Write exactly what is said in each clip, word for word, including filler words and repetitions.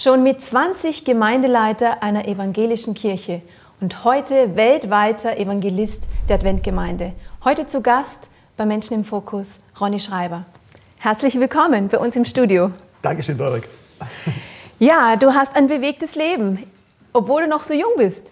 Schon mit zwanzig Gemeindeleiter einer evangelischen Kirche und heute weltweiter Evangelist der Adventgemeinde. Heute zu Gast bei Menschen im Fokus, Ronny Schreiber. Herzlich willkommen bei uns im Studio. Dankeschön, Solveig. Ja, du hast ein bewegtes Leben, obwohl du noch so jung bist.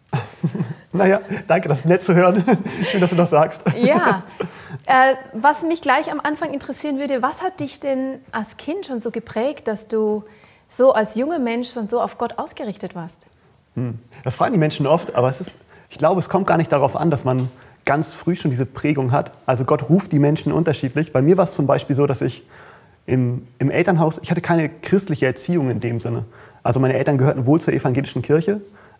Naja, danke, das ist nett zu hören. Schön, dass du das sagst. Ja, äh, was mich gleich am Anfang interessieren würde, was hat dich denn als Kind schon so geprägt, dass du so als junger Mensch schon so auf Gott ausgerichtet warst? Hm. Das fragen die Menschen oft, aber es ist, ich glaube, es kommt gar nicht darauf an, dass man ganz früh schon diese Prägung hat. Also Gott ruft die Menschen unterschiedlich. Bei mir war es zum Beispiel so, dass ich im, im Elternhaus, ich hatte keine christliche Erziehung in dem Sinne. Also meine Eltern gehörten wohl zur evangelischen Kirche,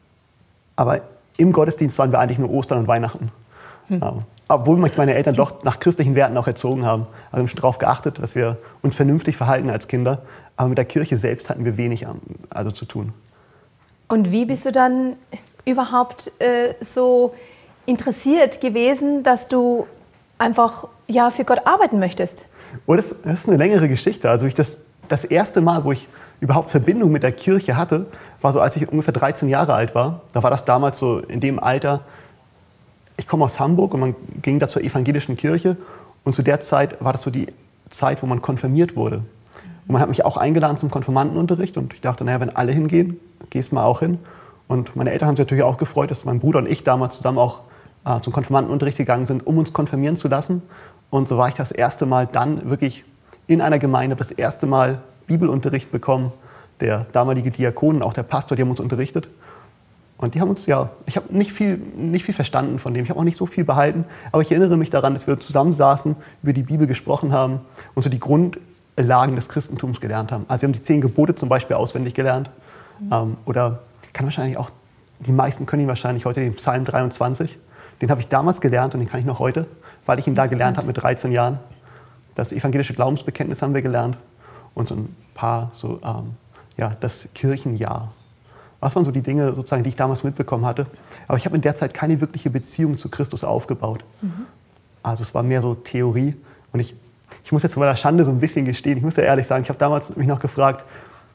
aber im Gottesdienst waren wir eigentlich nur Ostern und Weihnachten. Hm. Ja. Obwohl mich meine Eltern doch nach christlichen Werten auch erzogen haben. Also haben schon darauf geachtet, dass wir uns vernünftig verhalten als Kinder. Aber mit der Kirche selbst hatten wir wenig also zu tun. Und wie bist du dann überhaupt äh, so interessiert gewesen, dass du einfach ja, für Gott arbeiten möchtest? Oh, das, das ist eine längere Geschichte. Also ich das, das erste Mal, wo ich überhaupt Verbindung mit der Kirche hatte, war so, als ich ungefähr dreizehn Jahre alt war. Da war das damals so in dem Alter. Ich komme aus Hamburg und man ging da zur evangelischen Kirche. Und zu der Zeit war das so die Zeit, wo man konfirmiert wurde. Und man hat mich auch eingeladen zum Konfirmandenunterricht. Und ich dachte, naja, wenn alle hingehen, gehst du mal auch hin. Und meine Eltern haben sich natürlich auch gefreut, dass mein Bruder und ich damals zusammen auch äh, zum Konfirmandenunterricht gegangen sind, um uns konfirmieren zu lassen. Und so war ich das erste Mal dann wirklich in einer Gemeinde, das erste Mal Bibelunterricht bekommen. Der damalige Diakon und auch der Pastor, die haben uns unterrichtet. Und die haben uns, ja, ich habe nicht viel, nicht viel verstanden von dem, ich habe auch nicht so viel behalten, aber ich erinnere mich daran, dass wir zusammensaßen, über die Bibel gesprochen haben und so die Grundlagen des Christentums gelernt haben. Also wir haben die zehn Gebote zum Beispiel auswendig gelernt. Mhm. Ähm, oder kann wahrscheinlich auch, die meisten können ihn wahrscheinlich heute, den Psalm dreiundzwanzig. Den habe ich damals gelernt und den kann ich noch heute, weil ich ihn da gelernt habe mit dreizehn Jahren. Das evangelische Glaubensbekenntnis haben wir gelernt und so ein paar, so, ähm, ja, das Kirchenjahr. Was waren so die Dinge, sozusagen, die ich damals mitbekommen hatte? Aber ich habe in der Zeit keine wirkliche Beziehung zu Christus aufgebaut. Mhm. Also es war mehr so Theorie. Und ich, ich muss jetzt zu meiner Schande so ein bisschen gestehen, ich muss ja ehrlich sagen, ich habe damals mich noch gefragt,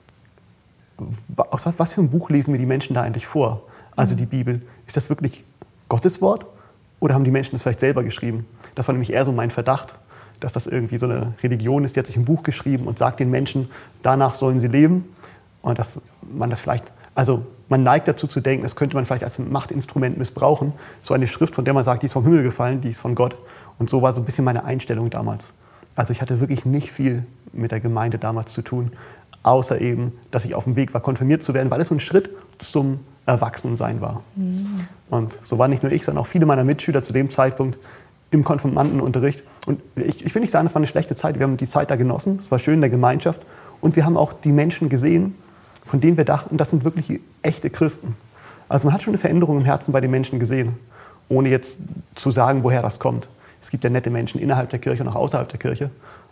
aus was, was für ein Buch lesen mir die Menschen da eigentlich vor? Also die Bibel. Ist das wirklich Gottes Wort? Oder haben die Menschen das vielleicht selber geschrieben? Das war nämlich eher so mein Verdacht, dass das irgendwie so eine Religion ist, die hat sich ein Buch geschrieben und sagt den Menschen, danach sollen sie leben. Und dass man das vielleicht, also man neigt dazu zu denken, das könnte man vielleicht als Machtinstrument missbrauchen. So eine Schrift, von der man sagt, die ist vom Himmel gefallen, die ist von Gott. Und so war so ein bisschen meine Einstellung damals. Also ich hatte wirklich nicht viel mit der Gemeinde damals zu tun, außer eben, dass ich auf dem Weg war, konfirmiert zu werden, weil es so ein Schritt zum Erwachsensein war. Mhm. Und so waren nicht nur ich, sondern auch viele meiner Mitschüler zu dem Zeitpunkt im Konfirmandenunterricht. Und ich, ich will nicht sagen, es war eine schlechte Zeit. Wir haben die Zeit da genossen, es war schön in der Gemeinschaft. Und wir haben auch die Menschen gesehen, von denen wir dachten, das sind wirklich echte Christen. Also man hat schon eine Veränderung im Herzen bei den Menschen gesehen, ohne jetzt zu sagen, woher das kommt. Es gibt ja nette Menschen innerhalb der Kirche und auch außerhalb der Kirche.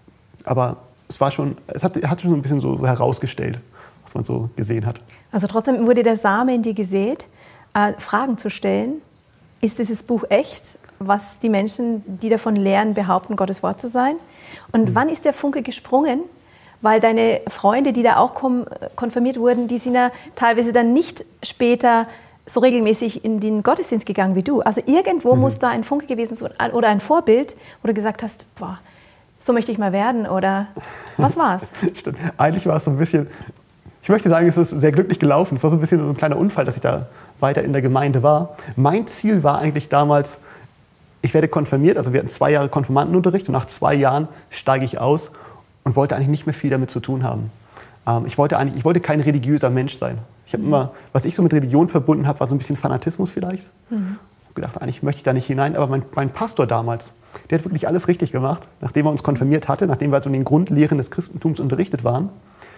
Aber es war schon, es hat, hat schon ein bisschen so herausgestellt, was man so gesehen hat. Also trotzdem wurde der Same in dir gesät, äh, Fragen zu stellen. Ist dieses Buch echt, was die Menschen, die davon lehren, behaupten, Gottes Wort zu sein? Und mhm. wann ist der Funke gesprungen? Weil deine Freunde, die da auch kom- konfirmiert wurden, die sind ja teilweise dann nicht später so regelmäßig in den Gottesdienst gegangen wie du. Also irgendwo mhm. muss da ein Funke gewesen sein oder ein Vorbild, wo du gesagt hast, boah, so möchte ich mal werden, oder was war's? Stimmt. Eigentlich war es so ein bisschen, ich möchte sagen, es ist sehr glücklich gelaufen. Es war so ein bisschen so ein kleiner Unfall, dass ich da weiter in der Gemeinde war. Mein Ziel war eigentlich damals, ich werde konfirmiert, also wir hatten zwei Jahre Konfirmandenunterricht und nach zwei Jahren steige ich aus und wollte eigentlich nicht mehr viel damit zu tun haben. Ähm, ich, wollte eigentlich, ich wollte kein religiöser Mensch sein. Ich habe mhm. immer, was ich so mit Religion verbunden habe, war so ein bisschen Fanatismus vielleicht. Mhm. Ich habe gedacht, eigentlich möchte ich da nicht hinein. Aber mein, mein Pastor damals, der hat wirklich alles richtig gemacht, nachdem er uns konfirmiert hatte, nachdem wir also in den Grundlehren des Christentums unterrichtet waren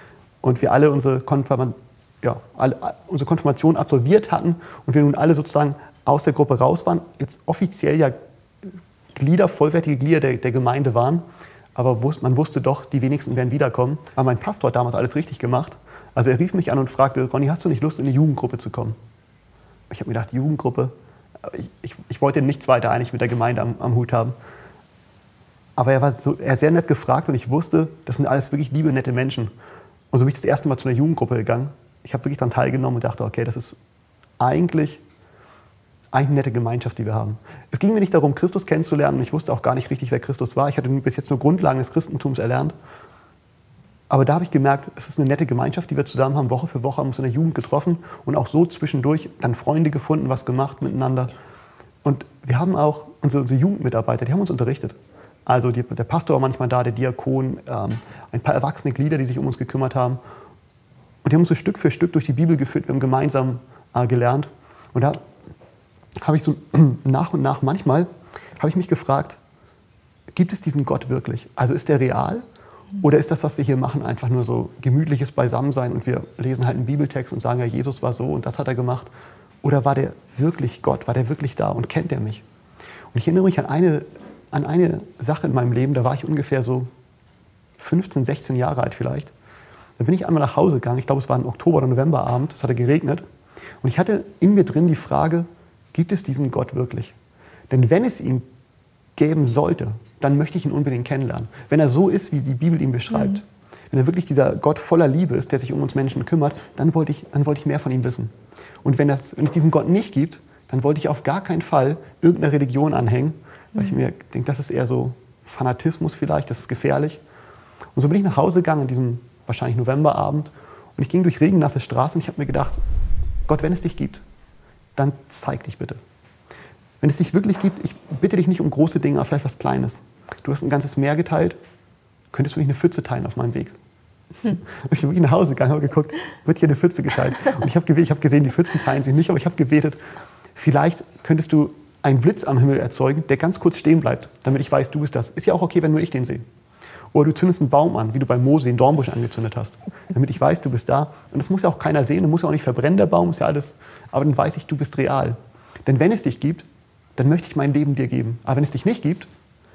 und wir alle unsere, Konfirma- ja, alle, unsere Konfirmation absolviert hatten und wir nun alle sozusagen aus der Gruppe raus waren, jetzt offiziell ja Glieder, vollwertige Glieder der, der Gemeinde waren. Aber wus- man wusste doch, die wenigsten werden wiederkommen. Aber mein Pastor hat damals alles richtig gemacht. Also er rief mich an und fragte, Ronny, hast du nicht Lust, in eine Jugendgruppe zu kommen? Ich habe mir gedacht, Jugendgruppe? Ich, ich, ich wollte nichts weiter eigentlich mit der Gemeinde am, am Hut haben. Aber er, war so, er hat sehr nett gefragt und ich wusste, das sind alles wirklich liebe, nette Menschen. Und so bin ich das erste Mal zu einer Jugendgruppe gegangen. Ich habe wirklich daran teilgenommen und dachte, okay, das ist eigentlich, eigentlich eine nette Gemeinschaft, die wir haben. Es ging mir nicht darum, Christus kennenzulernen. Und ich wusste auch gar nicht richtig, wer Christus war. Ich hatte bis jetzt nur Grundlagen des Christentums erlernt. Aber da habe ich gemerkt, es ist eine nette Gemeinschaft, die wir zusammen haben. Woche für Woche haben wir uns in der Jugend getroffen und auch so zwischendurch dann Freunde gefunden, was gemacht miteinander. Und wir haben auch unsere, unsere Jugendmitarbeiter, die haben uns unterrichtet. Also die, der Pastor war manchmal da, der Diakon, ähm, ein paar erwachsene Glieder, die sich um uns gekümmert haben. Und die haben uns so Stück für Stück durch die Bibel geführt, wir haben gemeinsam äh, gelernt. Und da habe ich so nach und nach, manchmal habe ich mich gefragt, gibt es diesen Gott wirklich? Also ist der real? Oder ist das, was wir hier machen, einfach nur so gemütliches Beisammensein und wir lesen halt einen Bibeltext und sagen, ja, Jesus war so und das hat er gemacht? Oder war der wirklich Gott? War der wirklich da und kennt er mich? Und ich erinnere mich an eine, an eine Sache in meinem Leben, da war ich ungefähr so fünfzehn, sechzehn Jahre alt vielleicht. Da bin ich einmal nach Hause gegangen, ich glaube, es war ein Oktober- oder Novemberabend, es hatte geregnet. Und ich hatte in mir drin die Frage, gibt es diesen Gott wirklich? Denn wenn es ihn geben sollte, dann möchte ich ihn unbedingt kennenlernen. Wenn er so ist, wie die Bibel ihn beschreibt, mhm. wenn er wirklich dieser Gott voller Liebe ist, der sich um uns Menschen kümmert, dann wollte ich, dann wollte ich mehr von ihm wissen. Und wenn, das, wenn es diesen Gott nicht gibt, dann wollte ich auf gar keinen Fall irgendeiner Religion anhängen, weil mhm. ich mir denke, das ist eher so Fanatismus vielleicht, das ist gefährlich. Und so bin ich nach Hause gegangen an diesem wahrscheinlich Novemberabend und ich ging durch regennasse Straßen und ich habe mir gedacht, Gott, wenn es dich gibt, dann zeig dich bitte. Wenn es dich wirklich gibt, ich bitte dich nicht um große Dinge, aber vielleicht was Kleines. Du hast ein ganzes Meer geteilt, könntest du nicht eine Pfütze teilen auf meinem Weg? Hm. Ich bin wirklich nach Hause gegangen, habe geguckt, wird hier eine Pfütze geteilt? Und ich habe ich hab gesehen, die Pfützen teilen sich nicht, aber ich habe gebetet, vielleicht könntest du einen Blitz am Himmel erzeugen, der ganz kurz stehen bleibt, damit ich weiß, du bist das. Ist ja auch okay, wenn nur ich den sehe. Oder du zündest einen Baum an, wie du bei Mose den Dornbusch angezündet hast, damit ich weiß, du bist da. Und das muss ja auch keiner sehen, das muss ja auch nicht verbrennen, der Baum, ist ja alles. Aber dann weiß ich, du bist real. Denn wenn es dich gibt, dann möchte ich mein Leben dir geben. Aber wenn es dich nicht gibt,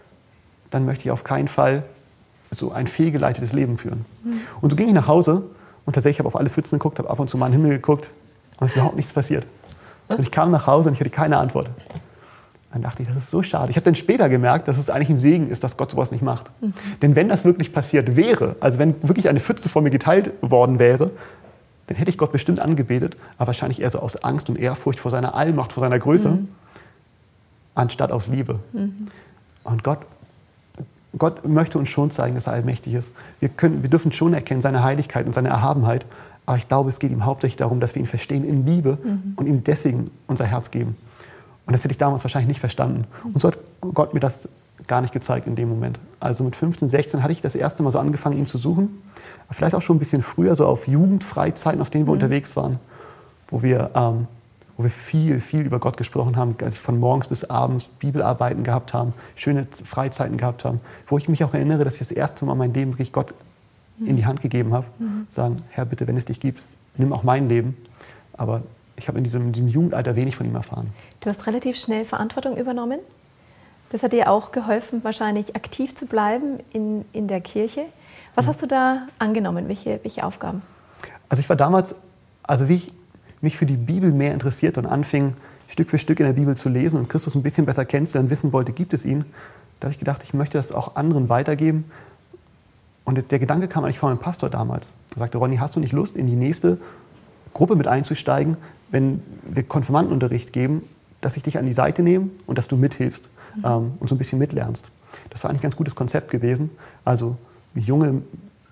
dann möchte ich auf keinen Fall so ein fehlgeleitetes Leben führen. Mhm. Und so ging ich nach Hause und tatsächlich habe ich auf alle Pfützen geguckt, habe ab und zu mal in den Himmel geguckt und es ist überhaupt nichts passiert. Und ich kam nach Hause und ich hatte keine Antwort. Dann dachte ich, das ist so schade. Ich habe dann später gemerkt, dass es eigentlich ein Segen ist, dass Gott sowas nicht macht. Mhm. Denn wenn das wirklich passiert wäre, also wenn wirklich eine Pfütze vor mir geteilt worden wäre, dann hätte ich Gott bestimmt angebetet, aber wahrscheinlich eher so aus Angst und Ehrfurcht vor seiner Allmacht, vor seiner Größe. Mhm. Anstatt aus Liebe. Mhm. Und Gott, Gott möchte uns schon zeigen, dass er allmächtig ist. Wir, können, wir dürfen schon erkennen seine Heiligkeit und seine Erhabenheit, aber ich glaube, es geht ihm hauptsächlich darum, dass wir ihn verstehen in Liebe mhm. und ihm deswegen unser Herz geben. Und das hätte ich damals wahrscheinlich nicht verstanden. Und so hat Gott mir das gar nicht gezeigt in dem Moment. Also mit fünfzehn, sechzehn hatte ich das erste Mal so angefangen, ihn zu suchen. Vielleicht auch schon ein bisschen früher, so auf Jugendfreizeiten, auf denen wir mhm. unterwegs waren, wo wir... Ähm, wo wir viel, viel über Gott gesprochen haben, von morgens bis abends Bibelarbeiten gehabt haben, schöne Freizeiten gehabt haben, wo ich mich auch erinnere, dass ich das erste Mal mein Leben wirklich Gott in die Hand gegeben habe. Mhm. Sagen, Herr, bitte, wenn es dich gibt, nimm auch mein Leben. Aber ich habe in diesem, in diesem Jugendalter wenig von ihm erfahren. Du hast relativ schnell Verantwortung übernommen. Das hat dir auch geholfen, wahrscheinlich aktiv zu bleiben in, in der Kirche. Was mhm. hast du da angenommen? Welche, welche Aufgaben? Also ich war damals, also wie ich mich für die Bibel mehr interessiert und anfing, Stück für Stück in der Bibel zu lesen und Christus ein bisschen besser kennenzulernen, wissen wollte, gibt es ihn, da habe ich gedacht, ich möchte das auch anderen weitergeben. Und der Gedanke kam eigentlich von meinem Pastor damals. Er sagte, Ronny, hast du nicht Lust, in die nächste Gruppe mit einzusteigen, wenn wir Konfirmandenunterricht geben, dass ich dich an die Seite nehme und dass du mithilfst mhm. ähm, und so ein bisschen mitlernst. Das war eigentlich ein ganz gutes Konzept gewesen. Also junge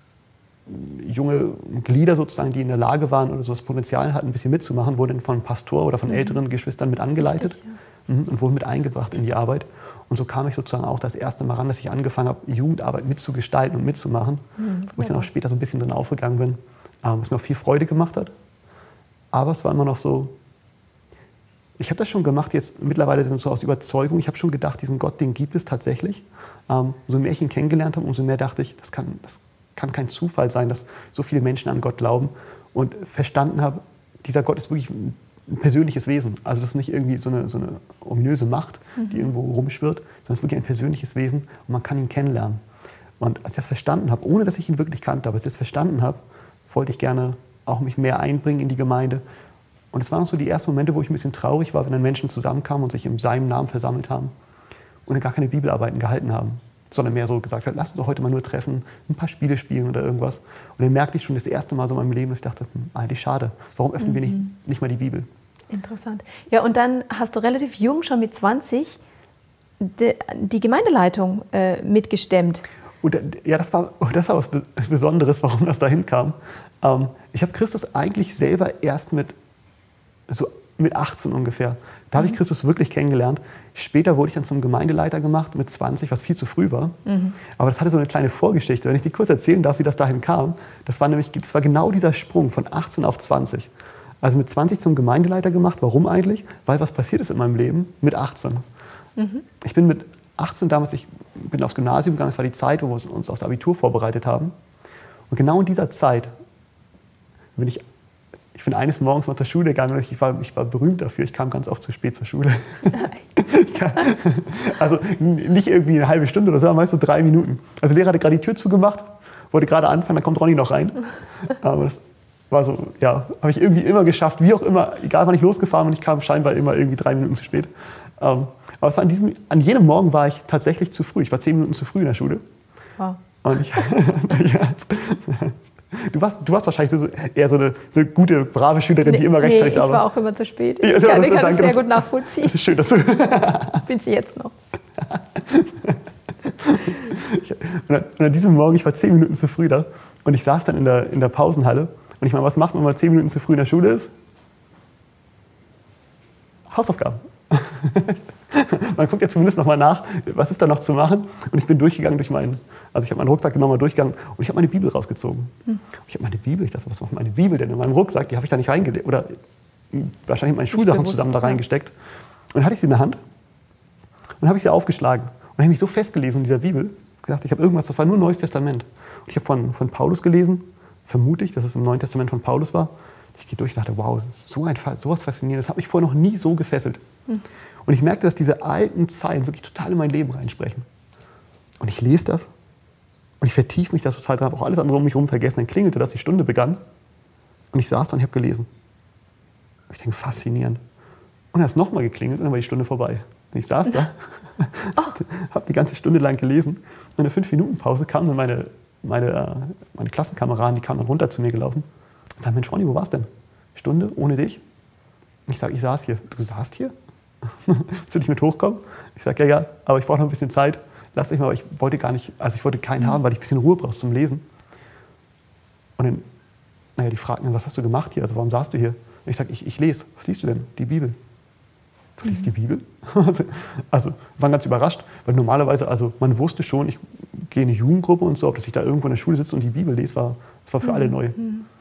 junge Glieder sozusagen, die in der Lage waren oder so das Potenzial hatten, ein bisschen mitzumachen, wurden von einem Pastor oder von mhm. älteren Geschwistern mit angeleitet richtig, ja. und wurden mit eingebracht in die Arbeit. Und so kam ich sozusagen auch das erste Mal ran, dass ich angefangen habe, Jugendarbeit mitzugestalten und mitzumachen, mhm, wo ich dann auch später so ein bisschen drin aufgegangen bin, was mir auch viel Freude gemacht hat. Aber es war immer noch so, ich habe das schon gemacht, jetzt mittlerweile so aus Überzeugung, ich habe schon gedacht, diesen Gott, den gibt es tatsächlich. Umso mehr ich ihn kennengelernt habe, umso mehr dachte ich, das kann, das kann kein Zufall sein, dass so viele Menschen an Gott glauben und verstanden habe, dieser Gott ist wirklich ein persönliches Wesen. Also das ist nicht irgendwie so eine, so eine ominöse Macht, die mhm. irgendwo rumschwirrt, sondern es ist wirklich ein persönliches Wesen und man kann ihn kennenlernen. Und als ich das verstanden habe, ohne dass ich ihn wirklich kannte, aber als ich das verstanden habe, wollte ich gerne auch mich mehr einbringen in die Gemeinde. Und es waren so die ersten Momente, wo ich ein bisschen traurig war, wenn dann Menschen zusammenkamen und sich in seinem Namen versammelt haben und gar keine Bibelarbeiten gehalten haben. sondern mehr so gesagt hat, lass uns doch heute mal nur treffen, ein paar Spiele spielen oder irgendwas. Und dann merkte ich schon das erste Mal so in meinem Leben, dass ich dachte, hm, eigentlich schade, warum öffnen mhm. wir nicht, nicht mal die Bibel? Interessant. Ja, und dann hast du relativ jung, schon mit zwanzig, die, die Gemeindeleitung äh, mitgestemmt. Und ja, das war, das war was Besonderes, warum das dahin kam. Ähm, ich habe Christus eigentlich selber erst mit, so mit achtzehn ungefähr. Da habe ich Christus wirklich kennengelernt. Später wurde ich dann zum Gemeindeleiter gemacht mit zwanzig, was viel zu früh war. Mhm. Aber das hatte so eine kleine Vorgeschichte. Wenn ich dir kurz erzählen darf, wie das dahin kam. Das war nämlich, das war genau dieser Sprung von achtzehn auf zwanzig. Also mit zwanzig zum Gemeindeleiter gemacht. Warum eigentlich? Weil was passiert ist in meinem Leben mit achtzehn. Mhm. Ich bin mit achtzehn damals, ich bin aufs Gymnasium gegangen. Das war die Zeit, wo wir uns aufs Abitur vorbereitet haben. Und genau in dieser Zeit bin ich Ich bin eines Morgens mal zur Schule gegangen und ich war, ich war berühmt dafür. Ich kam ganz oft zu spät zur Schule. Kam, also nicht irgendwie eine halbe Stunde oder so, aber meist so drei Minuten. Also der Lehrer hatte gerade die Tür zugemacht, wollte gerade anfangen, dann kommt Ronny noch rein. Aber das war so, ja, habe ich irgendwie immer geschafft, wie auch immer, egal wann ich losgefahren bin, ich kam scheinbar immer irgendwie drei Minuten zu spät. Aber es war an, diesem, an jenem Morgen war ich tatsächlich zu früh. Ich war zehn Minuten zu früh in der Schule. Wow. Und ich, Du warst, du warst wahrscheinlich so, eher so eine, so eine gute, brave Schülerin, die immer rechtzeitig da war. Nee, ich war auch immer zu spät. Ich ja, kann, das, ich kann danke, das sehr das, gut nachvollziehen. Das ist schön, dass du... Bin sie jetzt noch. und, an, und an diesem Morgen, ich war zehn Minuten zu früh da und ich saß dann in der, in der Pausenhalle und ich meine, was macht man, wenn man zehn Minuten zu früh in der Schule ist? Hausaufgaben. Man guckt ja zumindest noch mal nach, was ist da noch zu machen. Und ich bin durchgegangen durch meinen, also ich habe meinen Rucksack genommen, mal durchgegangen und ich habe meine Bibel rausgezogen. Hm. Ich habe meine Bibel, ich dachte, was macht meine Bibel denn in meinem Rucksack? Die habe ich da nicht reingelegt oder wahrscheinlich meine Schulsachen zusammen da reingesteckt. Und dann hatte ich sie in der Hand und habe ich sie aufgeschlagen und habe mich so festgelesen in dieser Bibel, gedacht, ich habe irgendwas, das war nur Neues Testament. Und ich habe von, von Paulus gelesen, vermute ich, dass es im Neuen Testament von Paulus war. Ich gehe durch und dachte, wow, so ein Fall, sowas Faszinierendes, das hat mich vorher noch nie so gefesselt. Hm. Und ich merkte, dass diese alten Zeilen wirklich total in mein Leben reinsprechen. Und ich lese das und ich vertiefe mich da total dran, habe auch alles andere um mich herum vergessen. Dann klingelte das, die Stunde begann und ich saß da und ich habe gelesen. Und ich denke, faszinierend. Und dann hat es nochmal geklingelt und dann war die Stunde vorbei. Und ich saß da, oh. habe die ganze Stunde lang gelesen. Und in der fünf-Minuten-Pause kamen dann meine, meine, meine Klassenkameraden, die kamen dann runter zu mir gelaufen und sagten, Mensch, Ronny, wo warst du denn? Stunde ohne dich? Ich sage, ich saß hier. Du saßt hier? Willst du nicht mit hochkommen? Ich sage, ja, ja, aber ich brauche noch ein bisschen Zeit. Lass mich mal, aber ich wollte gar nicht, also ich wollte keinen haben, weil ich ein bisschen Ruhe brauche zum Lesen. Und dann, naja, die fragten dann, was hast du gemacht hier? Also warum saßt du hier? Und ich sage, ich, ich lese. Was liest du denn? Die Bibel. Du liest die Bibel? Also, waren ganz überrascht, weil normalerweise, also man wusste schon, ich gehe in eine Jugendgruppe und so, ob dass ich da irgendwo in der Schule sitze und die Bibel lese, war, das war für alle neu.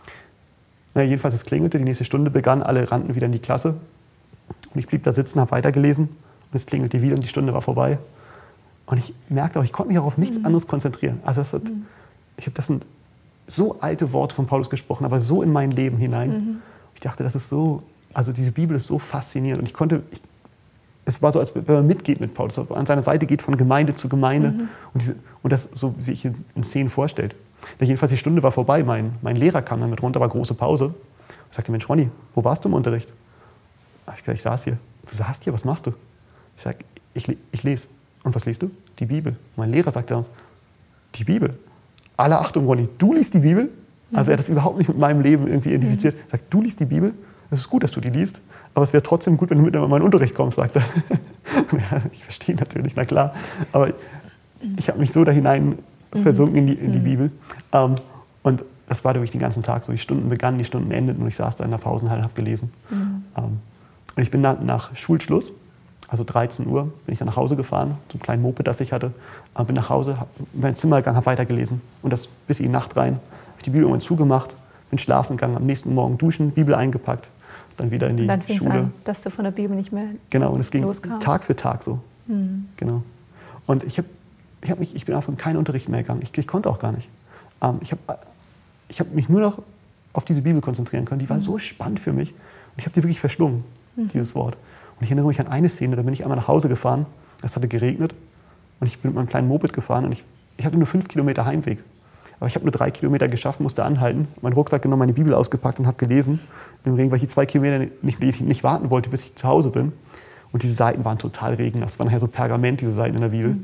Naja, jedenfalls, es klingelte, die nächste Stunde begann, alle rannten wieder in die Klasse. Und ich blieb da sitzen, habe weitergelesen und es klingelte wieder und die Stunde war vorbei. Und ich merkte auch, ich konnte mich auch auf nichts mhm. anderes konzentrieren. Also das, hat, mhm. ich habe das sind so alte Worte von Paulus gesprochen, aber so in mein Leben hinein. Mhm. Ich dachte, das ist so, also diese Bibel ist so faszinierend. Und ich konnte, ich, es war so, als wenn man mitgeht mit Paulus, an seiner Seite geht von Gemeinde zu Gemeinde mhm. und, diese, und das so, wie sich in Szenen vorstellt. Ja, jedenfalls die Stunde war vorbei, mein, mein Lehrer kam dann mit runter, war große Pause und sagte, Mensch Ronny, wo warst du im Unterricht? Ich gesagt, ich saß hier. Du saßt hier, was machst du? Ich sage, ich, ich lese. Und was liest du? Die Bibel. Und mein Lehrer sagte uns, die Bibel. Alle Achtung, Ronny, du liest die Bibel? Also er hat das überhaupt nicht mit meinem Leben irgendwie identifiziert. Er sagt, du liest die Bibel? Es ist gut, dass du die liest, aber es wäre trotzdem gut, wenn du mit in meinen Unterricht kommst, sagt er. Ja, ich verstehe natürlich, na klar. Aber ich habe mich so da hinein versunken in die, in die Bibel. Um, und das war durch den ganzen Tag so. Die Stunden begannen, die Stunden endeten und ich saß da in der Pausenhalle und habe gelesen. Mhm. Um, und ich bin dann nach Schulschluss, also dreizehn Uhr, bin ich dann nach Hause gefahren, zum kleinen Moped, das ich hatte. Uh, bin nach Hause, hab in mein Zimmer gegangen, habe weitergelesen. Und das bis in die Nacht rein. Habe ich die Bibel irgendwann zugemacht, bin schlafen gegangen, am nächsten Morgen duschen, Bibel eingepackt, dann wieder in die dann Schule. Dann fing es an, dass du von der Bibel nicht mehr Genau, und es ging loskamst. Tag für Tag so. Mhm. Genau. Und ich, hab, ich, hab mich, ich bin einfach in keinen Unterricht mehr gegangen. Ich, ich konnte auch gar nicht. Um, ich habe ich hab mich nur noch auf diese Bibel konzentrieren können. Die war mhm. so spannend für mich. Und ich habe die wirklich verschlungen, mhm. dieses Wort. Und ich erinnere mich an eine Szene, da bin ich einmal nach Hause gefahren. Es hatte geregnet. Und ich bin mit meinem kleinen Moped gefahren. Und ich, ich hatte nur fünf Kilometer Heimweg. Aber ich habe nur drei Kilometer geschafft, musste anhalten, meinen Rucksack genommen, meine Bibel ausgepackt und habe gelesen. Im Regen, weil ich die zwei Kilometer nicht, nicht, nicht warten wollte, bis ich zu Hause bin. Und diese Seiten waren total regennass. Es waren nachher so Pergament, diese Seiten in der Bibel. Mhm.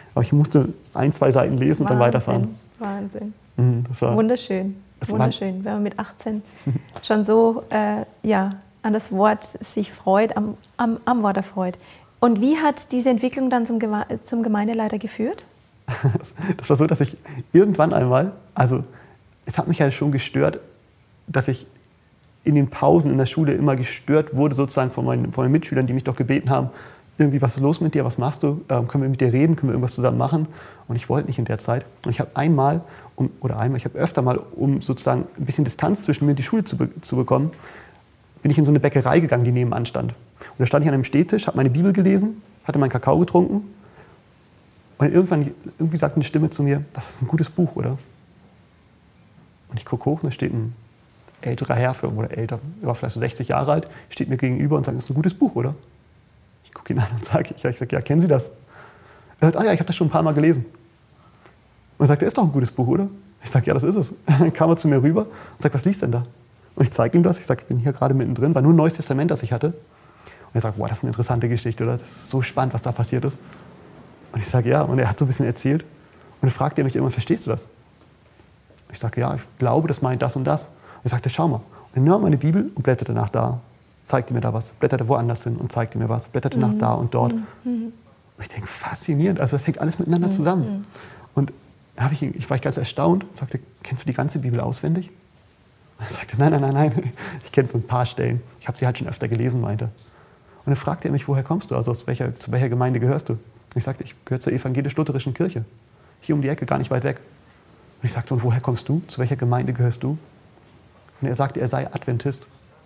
Aber ich musste ein, zwei Seiten lesen und dann weiterfahren. Wahnsinn. Mhm, das war, Wunderschön. das Wunderschön, wenn man mit achtzehn schon so äh, ja, an das Wort sich freut, am, am, am Wort erfreut. Und wie hat diese Entwicklung dann zum, Geme zum Gemeindeleiter geführt? Das war so, dass ich irgendwann einmal, also es hat mich ja schon gestört, dass ich in den Pausen in der Schule immer gestört wurde, sozusagen von meinen, von meinen Mitschülern, die mich doch gebeten haben, irgendwie, was ist los mit dir, was machst du, ähm, können wir mit dir reden, können wir irgendwas zusammen machen? Und ich wollte nicht in der Zeit. Und ich habe einmal, um, oder einmal, ich habe öfter mal, um sozusagen ein bisschen Distanz zwischen mir und die Schule zu, be zu bekommen, bin ich in so eine Bäckerei gegangen, die nebenan stand. Und da stand ich an einem Stehtisch, habe meine Bibel gelesen, hatte meinen Kakao getrunken und irgendwann irgendwie sagte eine Stimme zu mir, das ist ein gutes Buch, oder? Und ich gucke hoch und da steht ein älterer Herr, für, oder älter, er war vielleicht so sechzig Jahre alt, steht mir gegenüber und sagt, das ist ein gutes Buch, oder? Ich gucke ihn an und sage, ich, ich sage, ja, kennen Sie das? Er sagt, ah ja, ich habe das schon ein paar Mal gelesen. Und er sagt, das ist doch ein gutes Buch, oder? Ich sage, ja, das ist es. Dann kam er zu mir rüber und sagt, was liest denn da? Und ich zeige ihm das. Ich sage, ich bin hier gerade mittendrin, war nur ein Neues Testament, das ich hatte. Und er sagt, boah, das ist eine interessante Geschichte, oder? Das ist so spannend, was da passiert ist. Und ich sage, ja. Und er hat so ein bisschen erzählt. Und dann fragt er mich irgendwann, verstehst du das? Ich sage, ja, ich glaube, das meint das und das. Und er sagte, schau mal. Und er nahm meine Bibel und blätterte nach da, zeigte mir da was, blätterte woanders hin und zeigte mir was, blätterte mhm. nach da und dort. Mhm. Und ich denke, faszinierend, also das hängt alles miteinander zusammen. Mhm. Und hab ich, ich war ich ganz erstaunt und sagte, kennst du die ganze Bibel auswendig? Und er sagte, nein, nein, nein, nein, ich kenne so ein paar Stellen. Ich habe sie halt schon öfter gelesen, meinte. Und dann fragte er mich, woher kommst du, also aus welcher, zu welcher Gemeinde gehörst du? Und ich sagte, ich gehöre zur evangelisch-lutherischen Kirche, hier um die Ecke, gar nicht weit weg. Und ich sagte, und woher kommst du, zu welcher Gemeinde gehörst du? Und er sagte, er sei Adventist.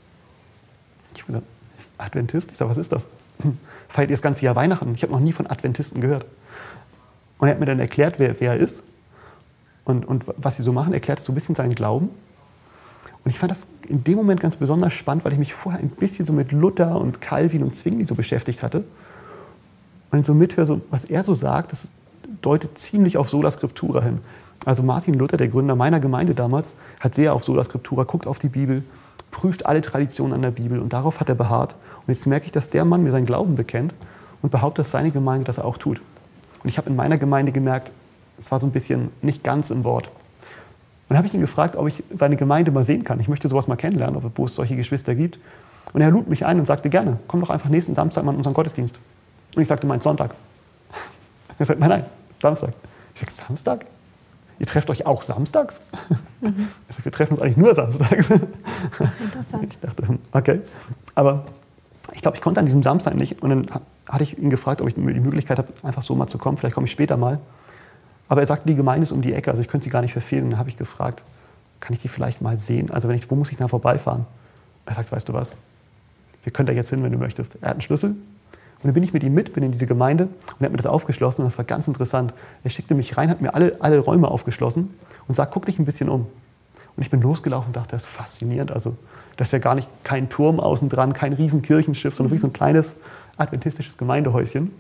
Ich habe gesagt, Adventist? Ich sage, was ist das? Feiert ihr das ganze Jahr Weihnachten? Ich habe noch nie von Adventisten gehört. Und er hat mir dann erklärt, wer, wer er ist und, und was sie so machen, erklärt so ein bisschen seinen Glauben. Und ich fand das in dem Moment ganz besonders spannend, weil ich mich vorher ein bisschen so mit Luther und Calvin und Zwingli so beschäftigt hatte. Und ich so mithöre, so, was er so sagt, das deutet ziemlich auf Sola Scriptura hin. Also Martin Luther, der Gründer meiner Gemeinde damals, hat sehr auf Sola Scriptura, guckt auf die Bibel, prüft alle Traditionen an der Bibel und darauf hat er beharrt. Und jetzt merke ich, dass der Mann mir seinen Glauben bekennt und behauptet, dass seine Gemeinde das auch tut. Und ich habe in meiner Gemeinde gemerkt, es war so ein bisschen nicht ganz im Wort. Und dann habe ich ihn gefragt, ob ich seine Gemeinde mal sehen kann. Ich möchte sowas mal kennenlernen, wo es solche Geschwister gibt. Und er lud mich ein und sagte, gerne, komm doch einfach nächsten Samstag mal in unseren Gottesdienst. Und ich sagte, mein Sonntag. Er sagte, nein, nein, Samstag. Ich sagte, Samstag? Ihr trefft euch auch samstags? Mhm. Ich sagte, wir treffen uns eigentlich nur samstags. Das ist interessant. Ich dachte, okay. Aber ich glaube, ich konnte an diesem Samstag nicht. Und dann hatte ich ihn gefragt, ob ich die Möglichkeit habe, einfach so mal zu kommen. Vielleicht komme ich später mal. Aber er sagte, die Gemeinde ist um die Ecke, also ich könnte sie gar nicht verfehlen. Und dann habe ich gefragt, kann ich die vielleicht mal sehen? Also wenn ich, wo muss ich da vorbeifahren? Er sagt, weißt du was, wir können da jetzt hin, wenn du möchtest. Er hat einen Schlüssel. Und dann bin ich mit ihm mit, bin in diese Gemeinde und er hat mir das aufgeschlossen und das war ganz interessant. Er schickte mich rein, hat mir alle, alle Räume aufgeschlossen und sagt, guck dich ein bisschen um. Und ich bin losgelaufen und dachte, das ist faszinierend. Also das ist ja gar nicht kein Turm außen dran, kein riesen Kirchenschiff, sondern wirklich so ein kleines adventistisches Gemeindehäuschen.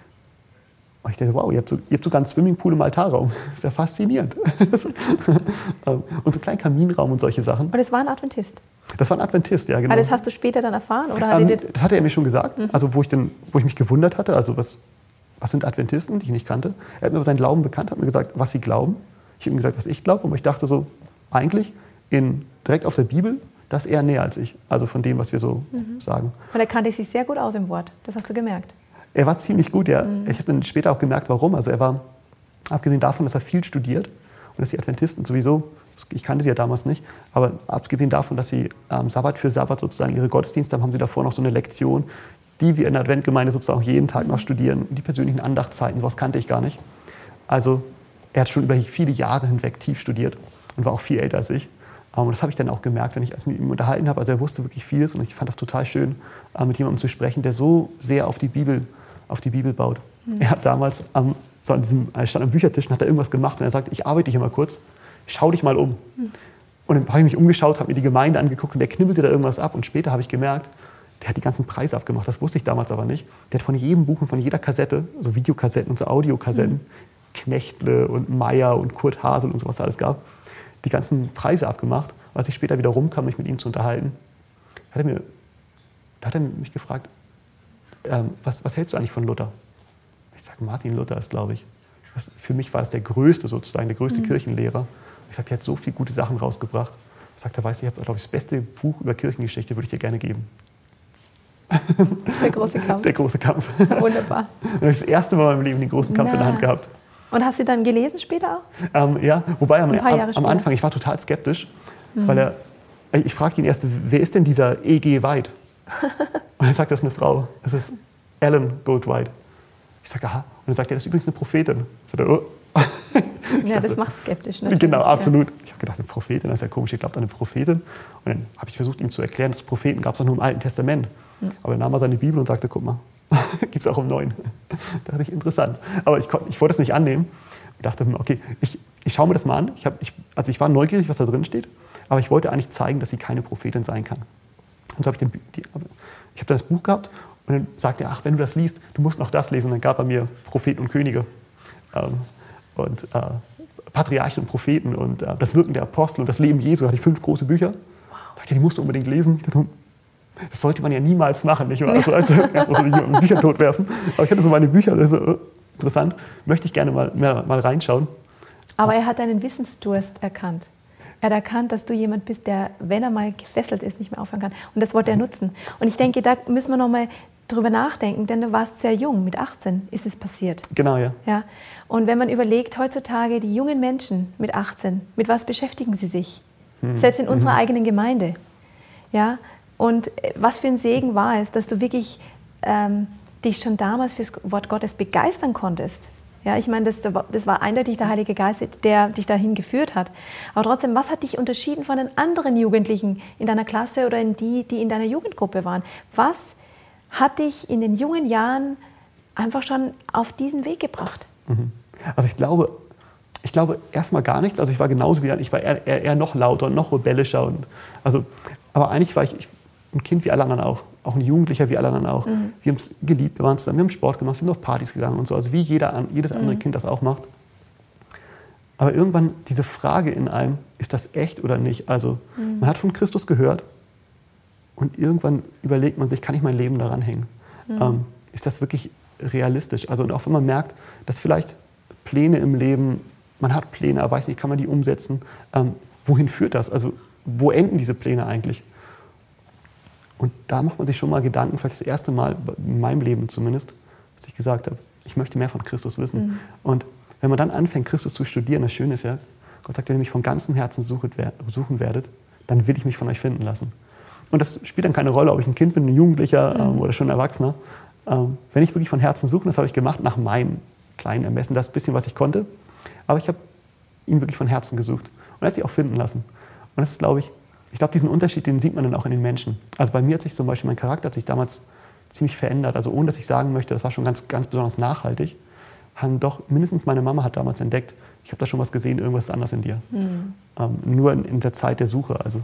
Und ich dachte, wow, ihr habt, so, ihr habt sogar einen Swimmingpool im Altarraum. Das ist ja faszinierend. Und so einen kleinen Kaminraum und solche Sachen. Und es war ein Adventist? Das war ein Adventist, ja, genau. Aber das hast du später dann erfahren? Oder ähm, das hatte er mir schon gesagt, mhm. also wo ich, den, wo ich mich gewundert hatte, also was, was sind Adventisten, die ich nicht kannte. Er hat mir aber seinen Glauben bekannt, hat mir gesagt, was sie glauben. Ich habe ihm gesagt, was ich glaube, aber ich dachte so, eigentlich in, direkt auf der Bibel, das ist eher näher als ich, also von dem, was wir so mhm. sagen. Und er kannte sich sehr gut aus im Wort, das hast du gemerkt? Er war ziemlich gut, ja. Mhm. Ich habe dann später auch gemerkt, warum. Also er war, abgesehen davon, dass er viel studiert und dass die Adventisten sowieso, ich kannte sie ja damals nicht, aber abgesehen davon, dass sie ähm, Sabbat für Sabbat sozusagen ihre Gottesdienste haben, haben sie davor noch so eine Lektion, die wir in der Adventgemeinde sozusagen jeden Tag noch studieren. Die persönlichen Andachtszeiten, sowas kannte ich gar nicht. Also er hat schon über viele Jahre hinweg tief studiert und war auch viel älter als ich. Und das habe ich dann auch gemerkt, wenn ich es mit ihm unterhalten habe. Also er wusste wirklich vieles und ich fand das total schön, mit jemandem zu sprechen, der so sehr auf die Bibel, auf die Bibel baut. Mhm. Er hat damals am, so an diesem, er stand am Büchertisch und hat da irgendwas gemacht und er sagte, ich arbeite hier mal kurz, schau dich mal um. Mhm. Und dann habe ich mich umgeschaut, habe mir die Gemeinde angeguckt und der knibbelte da irgendwas ab und später habe ich gemerkt, der hat die ganzen Preise abgemacht, das wusste ich damals aber nicht. Der hat von jedem Buch und von jeder Kassette, so Videokassetten und so Audiokassetten, mhm. Knechtle und Meyer und Kurt Hasel und sowas alles gab, die ganzen Preise abgemacht. Als ich später wieder rumkam, mich mit ihm zu unterhalten, hat er, mir, hat er mich gefragt, ähm, was, was hältst du eigentlich von Luther? Ich sage, Martin Luther ist, glaube ich. Das, für mich war es der größte sozusagen, der größte Mhm. Kirchenlehrer. Ich sagte, er hat so viele gute Sachen rausgebracht. Ich sagte, weißt du, ich habe, glaube ich, das beste Buch über Kirchengeschichte, würde ich dir gerne geben. Der große Kampf. Der große Kampf. Wunderbar. Und ich habe das erste Mal in meinem Leben den großen Kampf Na. in der Hand gehabt. Und hast du dann gelesen später auch? Ähm, ja, wobei am, Ein paar am, Jahre am später. Anfang, ich war total skeptisch, mhm. weil er, ich fragte ihn erst, wer ist denn dieser E G. White? Und er sagt, das ist eine Frau. Das ist Ellen Goldwhite. Ich sage, aha. Und er sagt, ja, das ist übrigens eine Prophetin. Ich sage, oh. Ja, dachte, das macht skeptisch, ne? Genau, absolut. Ich habe gedacht, eine Prophetin, das ist ja komisch, ich glaube an eine Prophetin. Und dann habe ich versucht, ihm zu erklären, dass Propheten gab es auch nur im Alten Testament. Mhm. Aber er nahm mal seine Bibel und sagte, guck mal, gibt es auch im Neuen. Da dachte ich, interessant. Aber ich, ich wollte es nicht annehmen. Ich dachte, okay, ich, ich schaue mir das mal an. Ich, hab, ich, also ich war neugierig, was da drin steht. Aber ich wollte eigentlich zeigen, dass sie keine Prophetin sein kann. Und so habe ich, den, die, ich habe dann das Buch gehabt und dann sagte er, ach, wenn du das liest, du musst noch das lesen. Und dann gab er mir Propheten und Könige ähm, und äh, Patriarchen und Propheten und äh, das Wirken der Apostel und das Leben Jesu. Da hatte ich fünf große Bücher. Da dachte ich, die musst du unbedingt lesen. Ich dachte, das sollte man ja niemals machen, nicht wahr? Also, also erst muss man nicht mit Büchern totwerfen. Aber ich hatte so meine Bücher, das ist so, äh, interessant, möchte ich gerne mal, mal, mal reinschauen. Aber er hat deinen Wissensdurst erkannt. Er hat erkannt, dass du jemand bist, der, wenn er mal gefesselt ist, nicht mehr aufhören kann. Und das wollte er nutzen. Und ich denke, da müssen wir noch mal drüber nachdenken, denn du warst sehr jung, mit achtzehn ist es passiert. Genau, ja. Ja. Und wenn man überlegt, heutzutage die jungen Menschen mit achtzehn, mit was beschäftigen sie sich? Hm. Selbst in unserer hm. eigenen Gemeinde. Ja. Und was für ein Segen war es, dass du wirklich ähm, dich schon damals fürs Wort Gottes begeistern konntest. Ja, ich meine, das, das war eindeutig der Heilige Geist, der dich dahin geführt hat. Aber trotzdem, was hat dich unterschieden von den anderen Jugendlichen in deiner Klasse oder in die, die in deiner Jugendgruppe waren? Was hat dich in den jungen Jahren einfach schon auf diesen Weg gebracht? Also ich glaube, ich glaube erstmal gar nichts. Also ich war genauso wie, ich war eher, eher, eher noch lauter und noch rebellischer. Und also, aber eigentlich war ich, ich ein Kind wie alle anderen auch. Auch ein Jugendlicher wie alle anderen auch. Mhm. Wir haben es geliebt, wir waren zusammen, wir haben Sport gemacht, wir sind auf Partys gegangen und so. Also wie jeder, jedes andere mhm. Kind das auch macht. Aber irgendwann diese Frage in einem, ist das echt oder nicht? Also mhm. man hat von Christus gehört und irgendwann überlegt man sich, kann ich mein Leben daran hängen? Mhm. Ähm, ist das wirklich realistisch? Also und auch wenn man merkt, dass vielleicht Pläne im Leben, man hat Pläne, aber weiß nicht, kann man die umsetzen? Ähm, wohin führt das? Also wo enden diese Pläne eigentlich? Und da macht man sich schon mal Gedanken, vielleicht das erste Mal in meinem Leben zumindest, dass ich gesagt habe, ich möchte mehr von Christus wissen. Mhm. Und wenn man dann anfängt, Christus zu studieren, das Schöne ist ja, Gott sagt, wenn ihr mich von ganzem Herzen suchen werdet, dann will ich mich von euch finden lassen. Und das spielt dann keine Rolle, ob ich ein Kind bin, ein Jugendlicher mhm. ähm, oder schon ein Erwachsener. Ähm, wenn ich wirklich von Herzen suche, das habe ich gemacht nach meinem kleinen Ermessen, das bisschen, was ich konnte. Aber ich habe ihn wirklich von Herzen gesucht und er hat sich auch finden lassen. Und das ist, glaube ich, Ich glaube, diesen Unterschied, den sieht man dann auch in den Menschen. Also bei mir hat sich zum Beispiel, mein Charakter hat sich damals ziemlich verändert. Also ohne, dass ich sagen möchte, das war schon ganz, ganz besonders nachhaltig, haben doch, mindestens meine Mama hat damals entdeckt, ich habe da schon was gesehen, irgendwas ist anders in dir. Mhm. Ähm, nur in, in der Zeit der Suche. Also.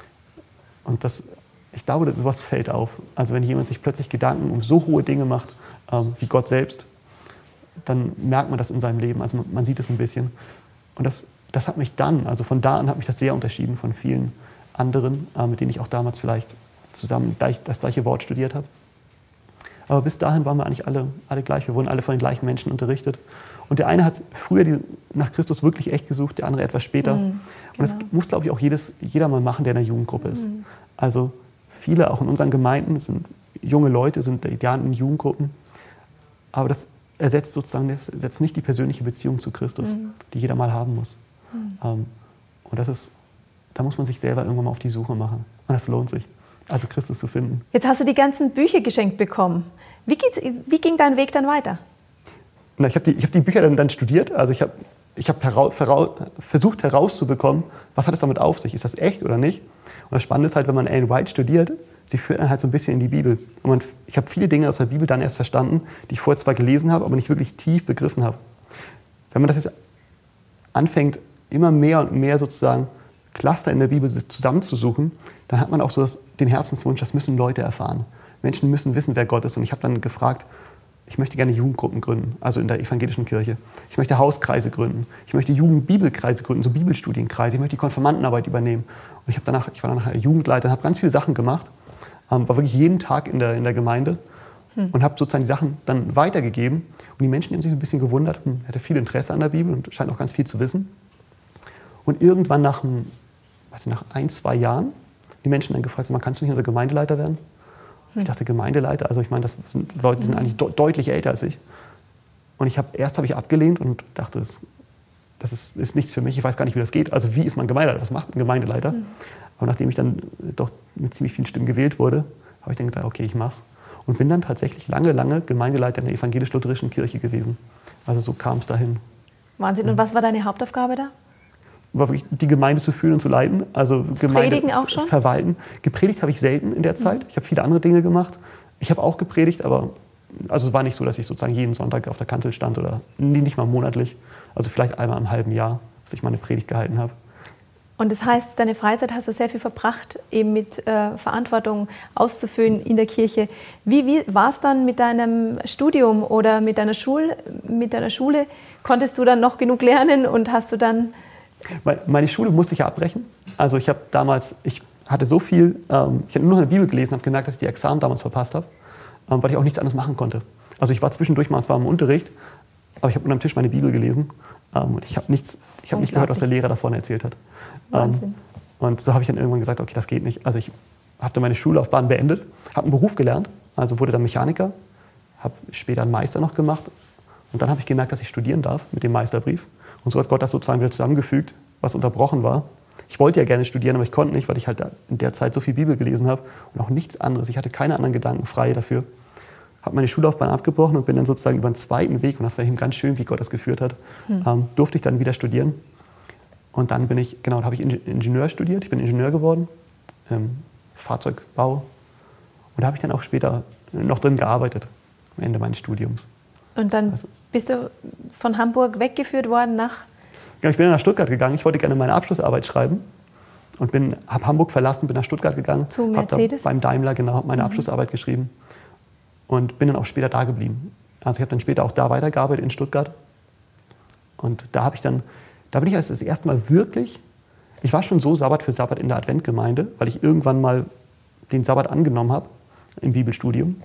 Und das, ich glaube, dass sowas fällt auf. Also wenn jemand sich plötzlich Gedanken um so hohe Dinge macht, ähm, wie Gott selbst, dann merkt man das in seinem Leben. Also man, man sieht es ein bisschen. Und das, das hat mich dann, also von da an hat mich das sehr unterschieden von vielen anderen, äh, mit denen ich auch damals vielleicht zusammen gleich, das gleiche Wort studiert habe. Aber bis dahin waren wir eigentlich alle, alle gleich. Wir wurden alle von den gleichen Menschen unterrichtet. Und der eine hat früher die, nach Christus wirklich echt gesucht, der andere etwas später. Mhm, genau. Und das muss, glaube ich, auch jedes, jeder mal machen, der in der Jugendgruppe ist. Mhm. Also viele, auch in unseren Gemeinden, sind junge Leute, sind ideal in Jugendgruppen. Aber das ersetzt sozusagen das ersetzt nicht die persönliche Beziehung zu Christus, mhm. die jeder mal haben muss. Mhm. Ähm, und das ist, da muss man sich selber irgendwann mal auf die Suche machen. Und das lohnt sich, also Christus zu finden. Jetzt hast du die ganzen Bücher geschenkt bekommen. Wie, geht's, wie ging dein Weg dann weiter? Na, ich habe die, ich hab die Bücher dann, dann studiert. Also ich habe ich hab heraus, versucht herauszubekommen, was hat es damit auf sich? Ist das echt oder nicht? Und das Spannende ist halt, wenn man Ellen White studiert, sie führt dann halt so ein bisschen in die Bibel. Und man, ich habe viele Dinge aus der Bibel dann erst verstanden, die ich vorher zwar gelesen habe, aber nicht wirklich tief begriffen habe. Wenn man das jetzt anfängt, immer mehr und mehr sozusagen Cluster in der Bibel zusammenzusuchen, dann hat man auch so das, den Herzenswunsch, das müssen Leute erfahren. Menschen müssen wissen, wer Gott ist. Und ich habe dann gefragt, ich möchte gerne Jugendgruppen gründen, also in der evangelischen Kirche. Ich möchte Hauskreise gründen. Ich möchte Jugendbibelkreise gründen, so Bibelstudienkreise. Ich möchte die Konfirmandenarbeit übernehmen. Und ich, hab danach, ich war danach Jugendleiter, habe ganz viele Sachen gemacht, ähm, war wirklich jeden Tag in der, in der Gemeinde hm. und habe sozusagen die Sachen dann weitergegeben. Und die Menschen haben sich ein bisschen gewundert, hm, er hatte viel Interesse an der Bibel und scheint auch ganz viel zu wissen. Und irgendwann nach, weiß nicht, nach ein, zwei Jahren, die Menschen dann gefragt, man kannst du nicht unser Gemeindeleiter werden? Hm. Ich dachte, Gemeindeleiter, also ich meine, das sind Leute, die sind eigentlich de- deutlich älter als ich. Und ich hab, erst habe ich abgelehnt und dachte, das, das ist, ist nichts für mich, ich weiß gar nicht, wie das geht. Also wie ist man Gemeindeleiter, was macht ein Gemeindeleiter? Hm. Aber nachdem ich dann doch mit ziemlich vielen Stimmen gewählt wurde, habe ich dann gesagt, okay, ich mach's. Und bin dann tatsächlich lange, lange Gemeindeleiter in der evangelisch-lutherischen Kirche gewesen. Also so kam es dahin. Wahnsinn. Und was war deine Hauptaufgabe da? War wirklich die Gemeinde zu führen und zu leiten. Also zu Gemeinde predigen auch schon? Verwalten. Gepredigt habe ich selten in der Zeit. Mhm. Ich habe viele andere Dinge gemacht. Ich habe auch gepredigt, aber also es war nicht so, dass ich sozusagen jeden Sonntag auf der Kanzel stand oder nicht mal monatlich. Also vielleicht einmal im halben Jahr, dass ich mal eine Predigt gehalten habe. Und das heißt, deine Freizeit hast du sehr viel verbracht, eben mit äh, Verantwortung auszufüllen in der Kirche. Wie, wie war es dann mit deinem Studium oder mit deiner, Schul, mit deiner Schule? Konntest du dann noch genug lernen und hast du dann... Meine Schule musste ich ja abbrechen. Also ich habe damals, ich hatte so viel, ähm, ich habe nur noch eine Bibel gelesen, habe gemerkt, dass ich die Examen damals verpasst habe, ähm, weil ich auch nichts anderes machen konnte. Also ich war zwischendurch mal zwar im Unterricht, aber ich habe unter dem Tisch meine Bibel gelesen ähm, und ich habe nichts, ich habe nicht gehört, was der Lehrer davon erzählt hat. Ähm, und so habe ich dann irgendwann gesagt, okay, das geht nicht. Also ich habe dann meine Schullaufbahn beendet, habe einen Beruf gelernt, also wurde dann Mechaniker, habe später einen Meister noch gemacht und dann habe ich gemerkt, dass ich studieren darf mit dem Meisterbrief. Und so hat Gott das sozusagen wieder zusammengefügt, was unterbrochen war. Ich wollte ja gerne studieren, aber ich konnte nicht, weil ich halt in der Zeit so viel Bibel gelesen habe und auch nichts anderes. Ich hatte keine anderen Gedanken frei dafür. Habe meine Schullaufbahn abgebrochen und bin dann sozusagen über einen zweiten Weg, und das war eben ganz schön, wie Gott das geführt hat, hm. ähm, durfte ich dann wieder studieren. Und dann bin ich, genau, habe ich Ingenieur studiert, ich bin Ingenieur geworden, ähm, Fahrzeugbau. Und da habe ich dann auch später noch drin gearbeitet, am Ende meines Studiums. Und dann also, bist du von Hamburg weggeführt worden nach? Ja, ich bin nach Stuttgart gegangen, ich wollte gerne meine Abschlussarbeit schreiben. Und habe Hamburg verlassen, bin nach Stuttgart gegangen. Zu Mercedes? Beim Daimler, genau, habe meine mhm. Abschlussarbeit geschrieben. Und bin dann auch später da geblieben. Also ich habe dann später auch da weitergearbeitet in Stuttgart. Und da habe ich dann... Da bin ich als das erste Mal wirklich, ich war schon so Sabbat für Sabbat in der Adventgemeinde, weil ich irgendwann mal den Sabbat angenommen habe im Bibelstudium.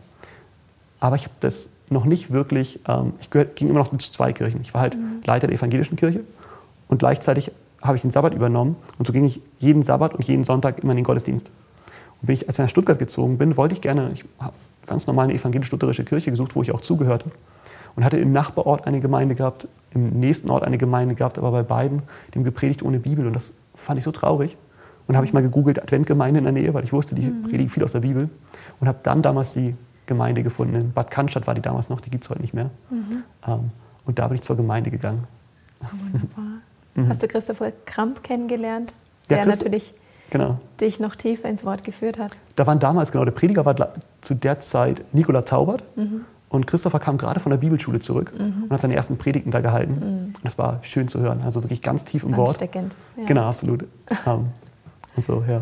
Aber ich habe das noch nicht wirklich, ähm, ich gehör, ging immer noch zu zwei Kirchen. Ich war halt mhm. Leiter der evangelischen Kirche und gleichzeitig habe ich den Sabbat übernommen. Und so ging ich jeden Sabbat und jeden Sonntag immer in den Gottesdienst. Und bin ich, als ich nach Stuttgart gezogen bin, wollte ich gerne, ich habe ganz normal eine evangelisch-lutherische Kirche gesucht, wo ich auch zugehörte. Und hatte im Nachbarort eine Gemeinde gehabt, im nächsten Ort eine Gemeinde gehabt, aber bei beiden dem gepredigt ohne Bibel. Und das fand ich so traurig. Und habe ich mal gegoogelt, Adventgemeinde in der Nähe, weil ich wusste, die mhm. predigen viel aus der Bibel. Und habe dann damals die Gemeinde gefunden. In Bad Cannstatt war die damals noch, die gibt es heute nicht mehr. Mhm. Ähm, und da bin ich zur Gemeinde gegangen. Wunderbar. mhm. Hast du Christopher Kramp kennengelernt, der, der Christ- natürlich genau. dich noch tiefer ins Wort geführt hat? Da waren damals, genau, der Prediger war zu der Zeit Nicola Taubert. Mhm. Und Christopher kam gerade von der Bibelschule zurück mhm. und hat seine ersten Predigten da gehalten. Mhm. Und das war schön zu hören, also wirklich ganz tief im Wort. Ansteckend. Ja. Genau, absolut. um, und so, ja.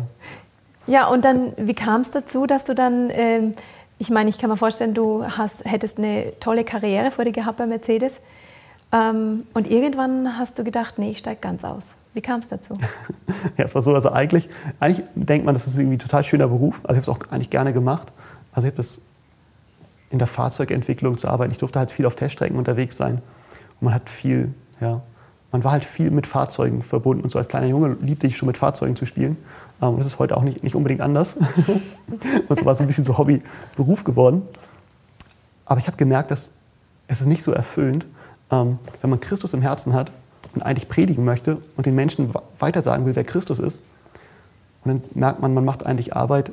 Ja, und dann, wie kam es dazu, dass du dann, ähm, ich meine, ich kann mir vorstellen, du hast, hättest eine tolle Karriere vor dir gehabt bei Mercedes. Ähm, und irgendwann hast du gedacht, nee, ich steige ganz aus. Wie kam es dazu? Ja, es war so, also eigentlich, eigentlich denkt man, das ist irgendwie ein total schöner Beruf. Also ich habe es auch eigentlich gerne gemacht. Also ich habe das in der Fahrzeugentwicklung zu arbeiten. Ich durfte halt viel auf Teststrecken unterwegs sein. Und man hat viel, ja, man war halt viel mit Fahrzeugen verbunden. Und so als kleiner Junge liebte ich schon mit Fahrzeugen zu spielen. Und das ist heute auch nicht, nicht unbedingt anders. Und so war so ein bisschen so Hobbyberuf geworden. Aber ich habe gemerkt, dass es ist nicht so erfüllend, wenn man Christus im Herzen hat und eigentlich predigen möchte und den Menschen weitersagen will, wer Christus ist. Und dann merkt man, man macht eigentlich Arbeit,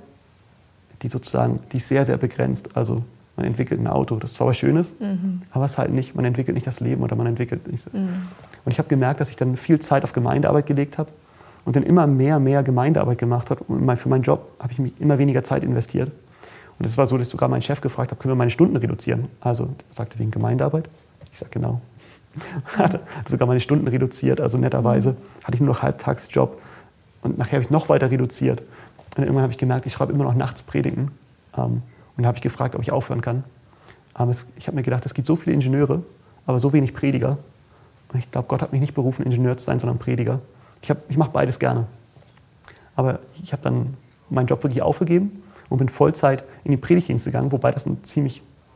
die sozusagen, die ist sehr, sehr begrenzt. Also man entwickelt ein Auto, das ist zwar was Schönes, mhm. aber es ist halt nicht, man entwickelt nicht das Leben oder man entwickelt nicht. Mhm. Und ich habe gemerkt, dass ich dann viel Zeit auf Gemeindearbeit gelegt habe und dann immer mehr, mehr Gemeindearbeit gemacht habe. Und für meinen Job habe ich mich immer weniger Zeit investiert. Und es war so, dass ich sogar meinen Chef gefragt habe, können wir meine Stunden reduzieren? Also er sagte, wegen Gemeindearbeit? Ich sage, genau. Hatte sogar meine Stunden reduziert, also netterweise mhm. hatte ich nur noch Halbtagsjob. Und nachher habe ich es noch weiter reduziert. Und irgendwann habe ich gemerkt, ich schreibe immer noch nachts Predigten. Ähm, und da habe ich gefragt, ob ich aufhören kann. Aber es, ich habe mir gedacht, es gibt so viele Ingenieure, aber so wenig Prediger. Und ich glaube, Gott hat mich nicht berufen, Ingenieur zu sein, sondern Prediger. Ich, hab, ich mache beides gerne. Aber ich habe dann meinen Job wirklich aufgegeben und bin Vollzeit in die Predigtdienste gegangen, wobei das ein ziemlich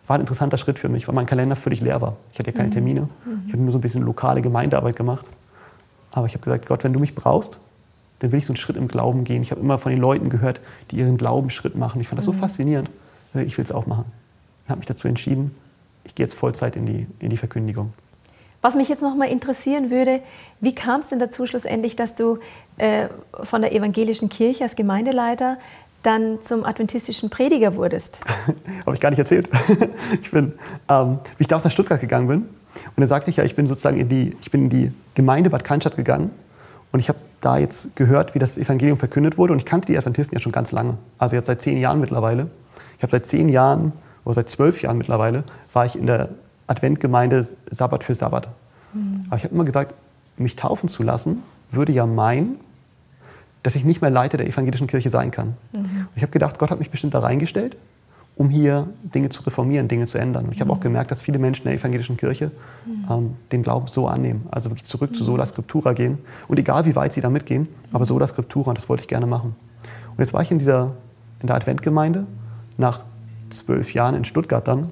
war ein interessanter Schritt für mich, weil mein Kalender völlig leer war. Ich hatte ja keine Termine. Mhm. Ich hatte nur so ein bisschen lokale Gemeindearbeit gemacht. Aber ich habe gesagt, Gott, wenn du mich brauchst, dann will ich so einen Schritt im Glauben gehen. Ich habe immer von den Leuten gehört, die ihren Glaubensschritt machen. Ich fand das so mhm. faszinierend. Ich will es auch machen. Ich habe mich dazu entschieden, ich gehe jetzt Vollzeit in die, in die Verkündigung. Was mich jetzt noch mal interessieren würde, wie kam es denn dazu schlussendlich, dass du äh, von der evangelischen Kirche als Gemeindeleiter dann zum adventistischen Prediger wurdest? Habe ich gar nicht erzählt. Ich bin, ähm, wie ich da aus nach Stuttgart gegangen bin, und dann sagte ich ja, ich bin sozusagen in die, ich bin in die Gemeinde Bad Cannstatt gegangen und ich habe da jetzt gehört, wie das Evangelium verkündet wurde und ich kannte die Adventisten ja schon ganz lange, also jetzt seit zehn Jahren mittlerweile. Ich habe seit zehn Jahren oder seit zwölf Jahren mittlerweile war ich in der Adventgemeinde Sabbat für Sabbat. Mhm. Aber ich habe immer gesagt, mich taufen zu lassen, würde ja meinen, dass ich nicht mehr Leiter der evangelischen Kirche sein kann. Mhm. Und ich habe gedacht, Gott hat mich bestimmt da reingestellt, um hier Dinge zu reformieren, Dinge zu ändern. Und ich habe auch gemerkt, dass viele Menschen in der evangelischen Kirche ähm, den Glauben so annehmen, also wirklich zurück zu Sola Scriptura gehen. Und egal, wie weit sie da mitgehen, aber Sola Scriptura, und das wollte ich gerne machen. Und jetzt war ich in, dieser, in der Adventgemeinde, nach zwölf Jahren in Stuttgart dann.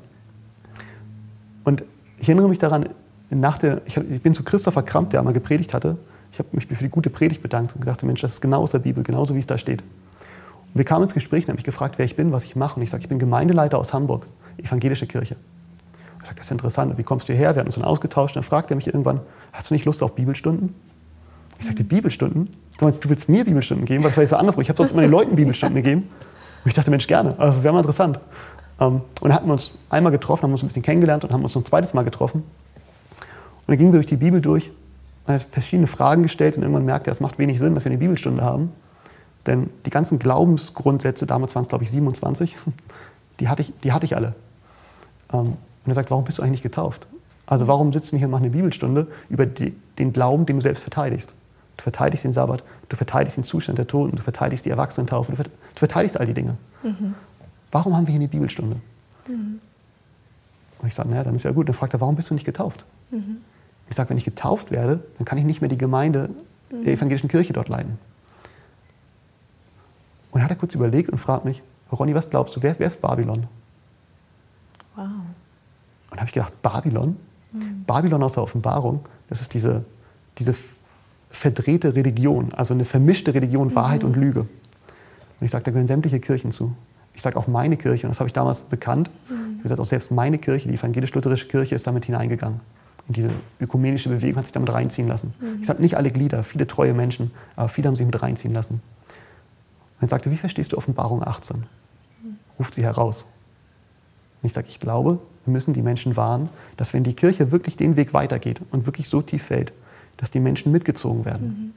Und ich erinnere mich daran, nach der, ich, ich bin zu Christopher Kramp, der einmal gepredigt hatte. Ich habe mich für die gute Predigt bedankt und gedacht, Mensch, das ist genau aus der Bibel, genauso wie es da steht. Und wir kamen ins Gespräch und haben mich gefragt, wer ich bin, was ich mache. Und ich sage, ich bin Gemeindeleiter aus Hamburg, evangelische Kirche. Ich sage, das ist interessant, wie kommst du hierher? Wir hatten uns dann ausgetauscht. Und dann fragte er mich irgendwann, hast du nicht Lust auf Bibelstunden? Ich sagte, Bibelstunden? Du meinst, du willst mir Bibelstunden geben? Weil das war ja so andersrum. Ich habe sonst immer den Leuten Bibelstunden gegeben. Und ich dachte, Mensch, gerne. Also, das wäre mal interessant. Und dann hatten wir uns einmal getroffen, haben uns ein bisschen kennengelernt und haben uns noch ein zweites Mal getroffen. Und dann gingen wir durch die Bibel durch, haben verschiedene Fragen gestellt und irgendwann merkte er, es macht wenig Sinn, dass wir eine Bibelstunde haben. Denn die ganzen Glaubensgrundsätze, damals waren es glaube ich siebenundzwanzig, die hatte ich, die hatte ich alle. Und er sagt, warum bist du eigentlich nicht getauft? Also warum sitzen wir hier und machen eine Bibelstunde über die, den Glauben, den du selbst verteidigst? Du verteidigst den Sabbat, du verteidigst den Zustand der Toten, du verteidigst die Erwachsenentaufe, du verteidigst all die Dinge. Mhm. Warum haben wir hier eine Bibelstunde? Mhm. Und ich sage, naja, dann ist ja gut. Dann fragt er, warum bist du nicht getauft? Mhm. Ich sage, wenn ich getauft werde, dann kann ich nicht mehr die Gemeinde mhm. der evangelischen Kirche dort leiten. Und dann hat er kurz überlegt und fragt mich, Ronny, was glaubst du, wer, wer ist Babylon? Wow. Und dann habe ich gedacht, Babylon? Mhm. Babylon aus der Offenbarung, das ist diese, diese verdrehte Religion, also eine vermischte Religion, mhm. Wahrheit und Lüge. Und ich sage, da gehören sämtliche Kirchen zu. Ich sage auch meine Kirche, und das habe ich damals bekannt. Mhm. Wie gesagt, auch selbst meine Kirche, die evangelisch-lutherische Kirche, ist damit hineingegangen. In diese ökumenische Bewegung hat sich damit reinziehen lassen. Mhm. Ich sage nicht alle Glieder, viele treue Menschen, aber viele haben sich mit reinziehen lassen. Und er sagte, wie verstehst du Offenbarung achtzehn? Mhm. Ruft sie heraus. Und ich sage, ich glaube, wir müssen die Menschen warnen, dass wenn die Kirche wirklich den Weg weitergeht und wirklich so tief fällt, dass die Menschen mitgezogen werden. Mhm.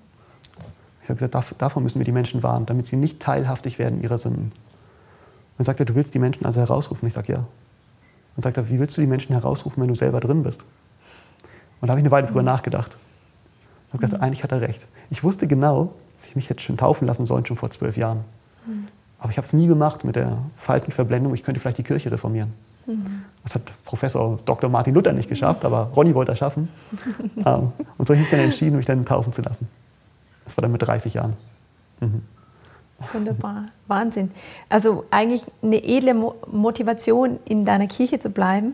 Ich habe gesagt, davon müssen wir die Menschen warnen, damit sie nicht teilhaftig werden ihrer Sünden. Und dann sagt er, du willst die Menschen also herausrufen? Ich sage, ja. Dann sagt er, wie willst du die Menschen herausrufen, wenn du selber drin bist? Und da habe ich eine Weile drüber nachgedacht. Ich habe gedacht, eigentlich hat er recht. Ich wusste genau, dass ich mich hätte schon taufen lassen sollen, schon vor zwölf Jahren. Mhm. Aber ich habe es nie gemacht mit der falschen Verblendung, ich könnte vielleicht die Kirche reformieren. Mhm. Das hat Professor Doktor Martin Luther nicht geschafft, aber Ronny wollte das schaffen. ähm, und so habe ich mich dann entschieden, mich dann taufen zu lassen. Das war dann mit dreißig Jahren. Mhm. Wunderbar, Wahnsinn. Also eigentlich eine edle Mo- Motivation, in deiner Kirche zu bleiben,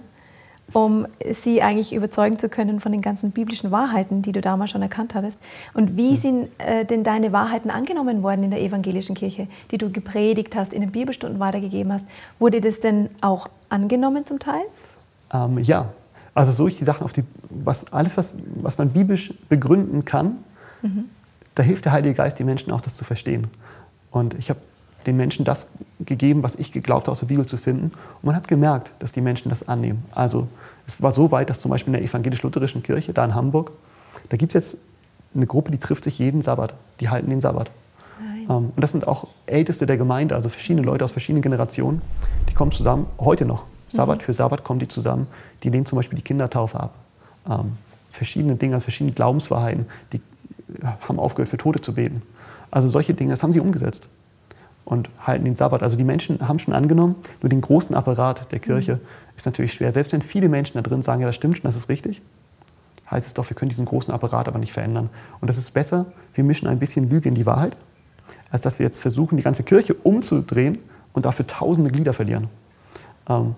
um sie eigentlich überzeugen zu können von den ganzen biblischen Wahrheiten, die du damals schon erkannt hattest. Und wie sind äh, denn deine Wahrheiten angenommen worden in der evangelischen Kirche, die du gepredigt hast, in den Bibelstunden weitergegeben hast? Wurde das denn auch angenommen zum Teil? Ähm, ja, also so ich die Sachen auf die, was, alles, was, was man biblisch begründen kann, mhm. da hilft der Heilige Geist den Menschen auch, das zu verstehen. Und ich habe den Menschen das gegeben, was ich geglaubt habe, aus der Bibel zu finden. Und man hat gemerkt, dass die Menschen das annehmen. Also es war so weit, dass zum Beispiel in der evangelisch-lutherischen Kirche, da in Hamburg, da gibt es jetzt eine Gruppe, die trifft sich jeden Sabbat. Die halten den Sabbat. Ähm, und das sind auch Älteste der Gemeinde, also verschiedene Leute aus verschiedenen Generationen. Die kommen zusammen, heute noch, Sabbat für Sabbat kommen die zusammen. Die lehnen zum Beispiel die Kindertaufe ab. Ähm, verschiedene Dinge, also verschiedene Glaubenswahrheiten, die haben aufgehört, für Tote zu beten. Also solche Dinge, das haben sie umgesetzt und halten den Sabbat. Also die Menschen haben schon angenommen, nur den großen Apparat der Kirche mhm. ist natürlich schwer. Selbst wenn viele Menschen da drin sagen, ja, das stimmt schon, das ist richtig, heißt es doch, wir können diesen großen Apparat aber nicht verändern. Und das ist besser, wir mischen ein bisschen Lüge in die Wahrheit, als dass wir jetzt versuchen, die ganze Kirche umzudrehen und dafür tausende Glieder verlieren. Ähm,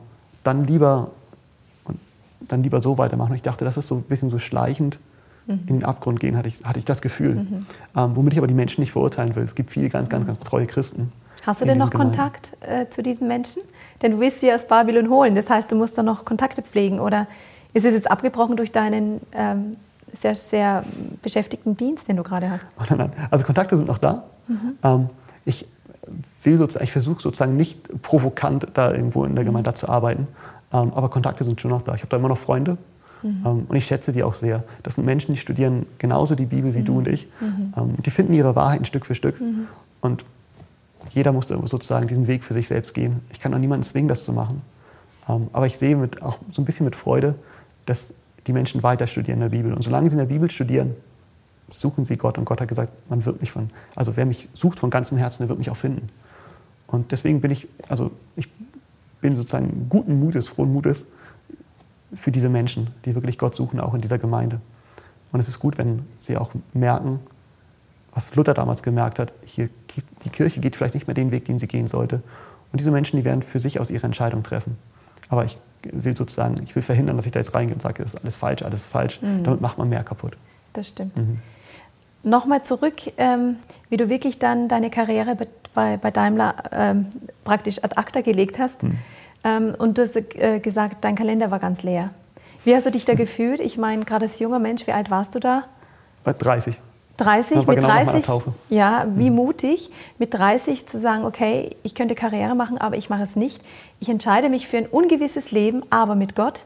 dann lieber, und dann lieber so weitermachen. Und ich dachte, das ist so ein bisschen so schleichend mhm. in den Abgrund gehen, hatte ich, hatte ich das Gefühl. Mhm. Ähm, womit ich aber die Menschen nicht verurteilen will. Es gibt viele ganz, ganz, ganz treue Christen. Hast du denn noch Gemeinden. Kontakt äh, zu diesen Menschen? Denn du willst sie aus Babylon holen. Das heißt, du musst da noch Kontakte pflegen. Oder ist es jetzt abgebrochen durch deinen ähm, sehr, sehr beschäftigten Dienst, den du gerade hast? Oh, nein, nein. Also Kontakte sind noch da. Mhm. Ähm, ich will sozusagen, ich versuche sozusagen nicht provokant da irgendwo in der Gemeinde zu arbeiten. Ähm, aber Kontakte sind schon noch da. Ich habe da immer noch Freunde. Mhm. Ähm, und ich schätze die auch sehr. Das sind Menschen, die studieren genauso die Bibel wie mhm. du und ich. Mhm. Ähm, die finden ihre Wahrheiten Stück für Stück. Mhm. Und jeder muss sozusagen diesen Weg für sich selbst gehen. Ich kann auch niemanden zwingen, das zu machen. Ähm, aber ich sehe mit, auch so ein bisschen mit Freude, dass die Menschen weiter studieren in der Bibel. Und solange sie in der Bibel studieren, suchen sie Gott. Und Gott hat gesagt, man wird mich von, also wer mich sucht von ganzem Herzen, der wird mich auch finden. Und deswegen bin ich, also ich bin sozusagen guten Mutes, frohen Mutes für diese Menschen, die wirklich Gott suchen, auch in dieser Gemeinde. Und es ist gut, wenn sie auch merken, was Luther damals gemerkt hat, hier, die Kirche geht vielleicht nicht mehr den Weg, den sie gehen sollte. Und diese Menschen, die werden für sich aus ihrer Entscheidung treffen. Aber ich will sozusagen, ich will verhindern, dass ich da jetzt reingehe und sage, das ist alles falsch, alles falsch. Mhm. Damit macht man mehr kaputt. Das stimmt. Mhm. Nochmal zurück, ähm, wie du wirklich dann deine Karriere bei, bei Daimler ähm, praktisch ad acta gelegt hast. Mhm. Ähm, und du hast äh, gesagt, dein Kalender war ganz leer. Wie hast du dich da mhm. gefühlt? Ich meine, gerade als junger Mensch, wie alt warst du da? Bei dreißig. dreißig, das war mit genau dreißig, nach meiner Taufe. Ja, wie mhm. mutig, mit dreißig zu sagen, okay, ich könnte Karriere machen, aber ich mache es nicht. Ich entscheide mich für ein ungewisses Leben, aber mit Gott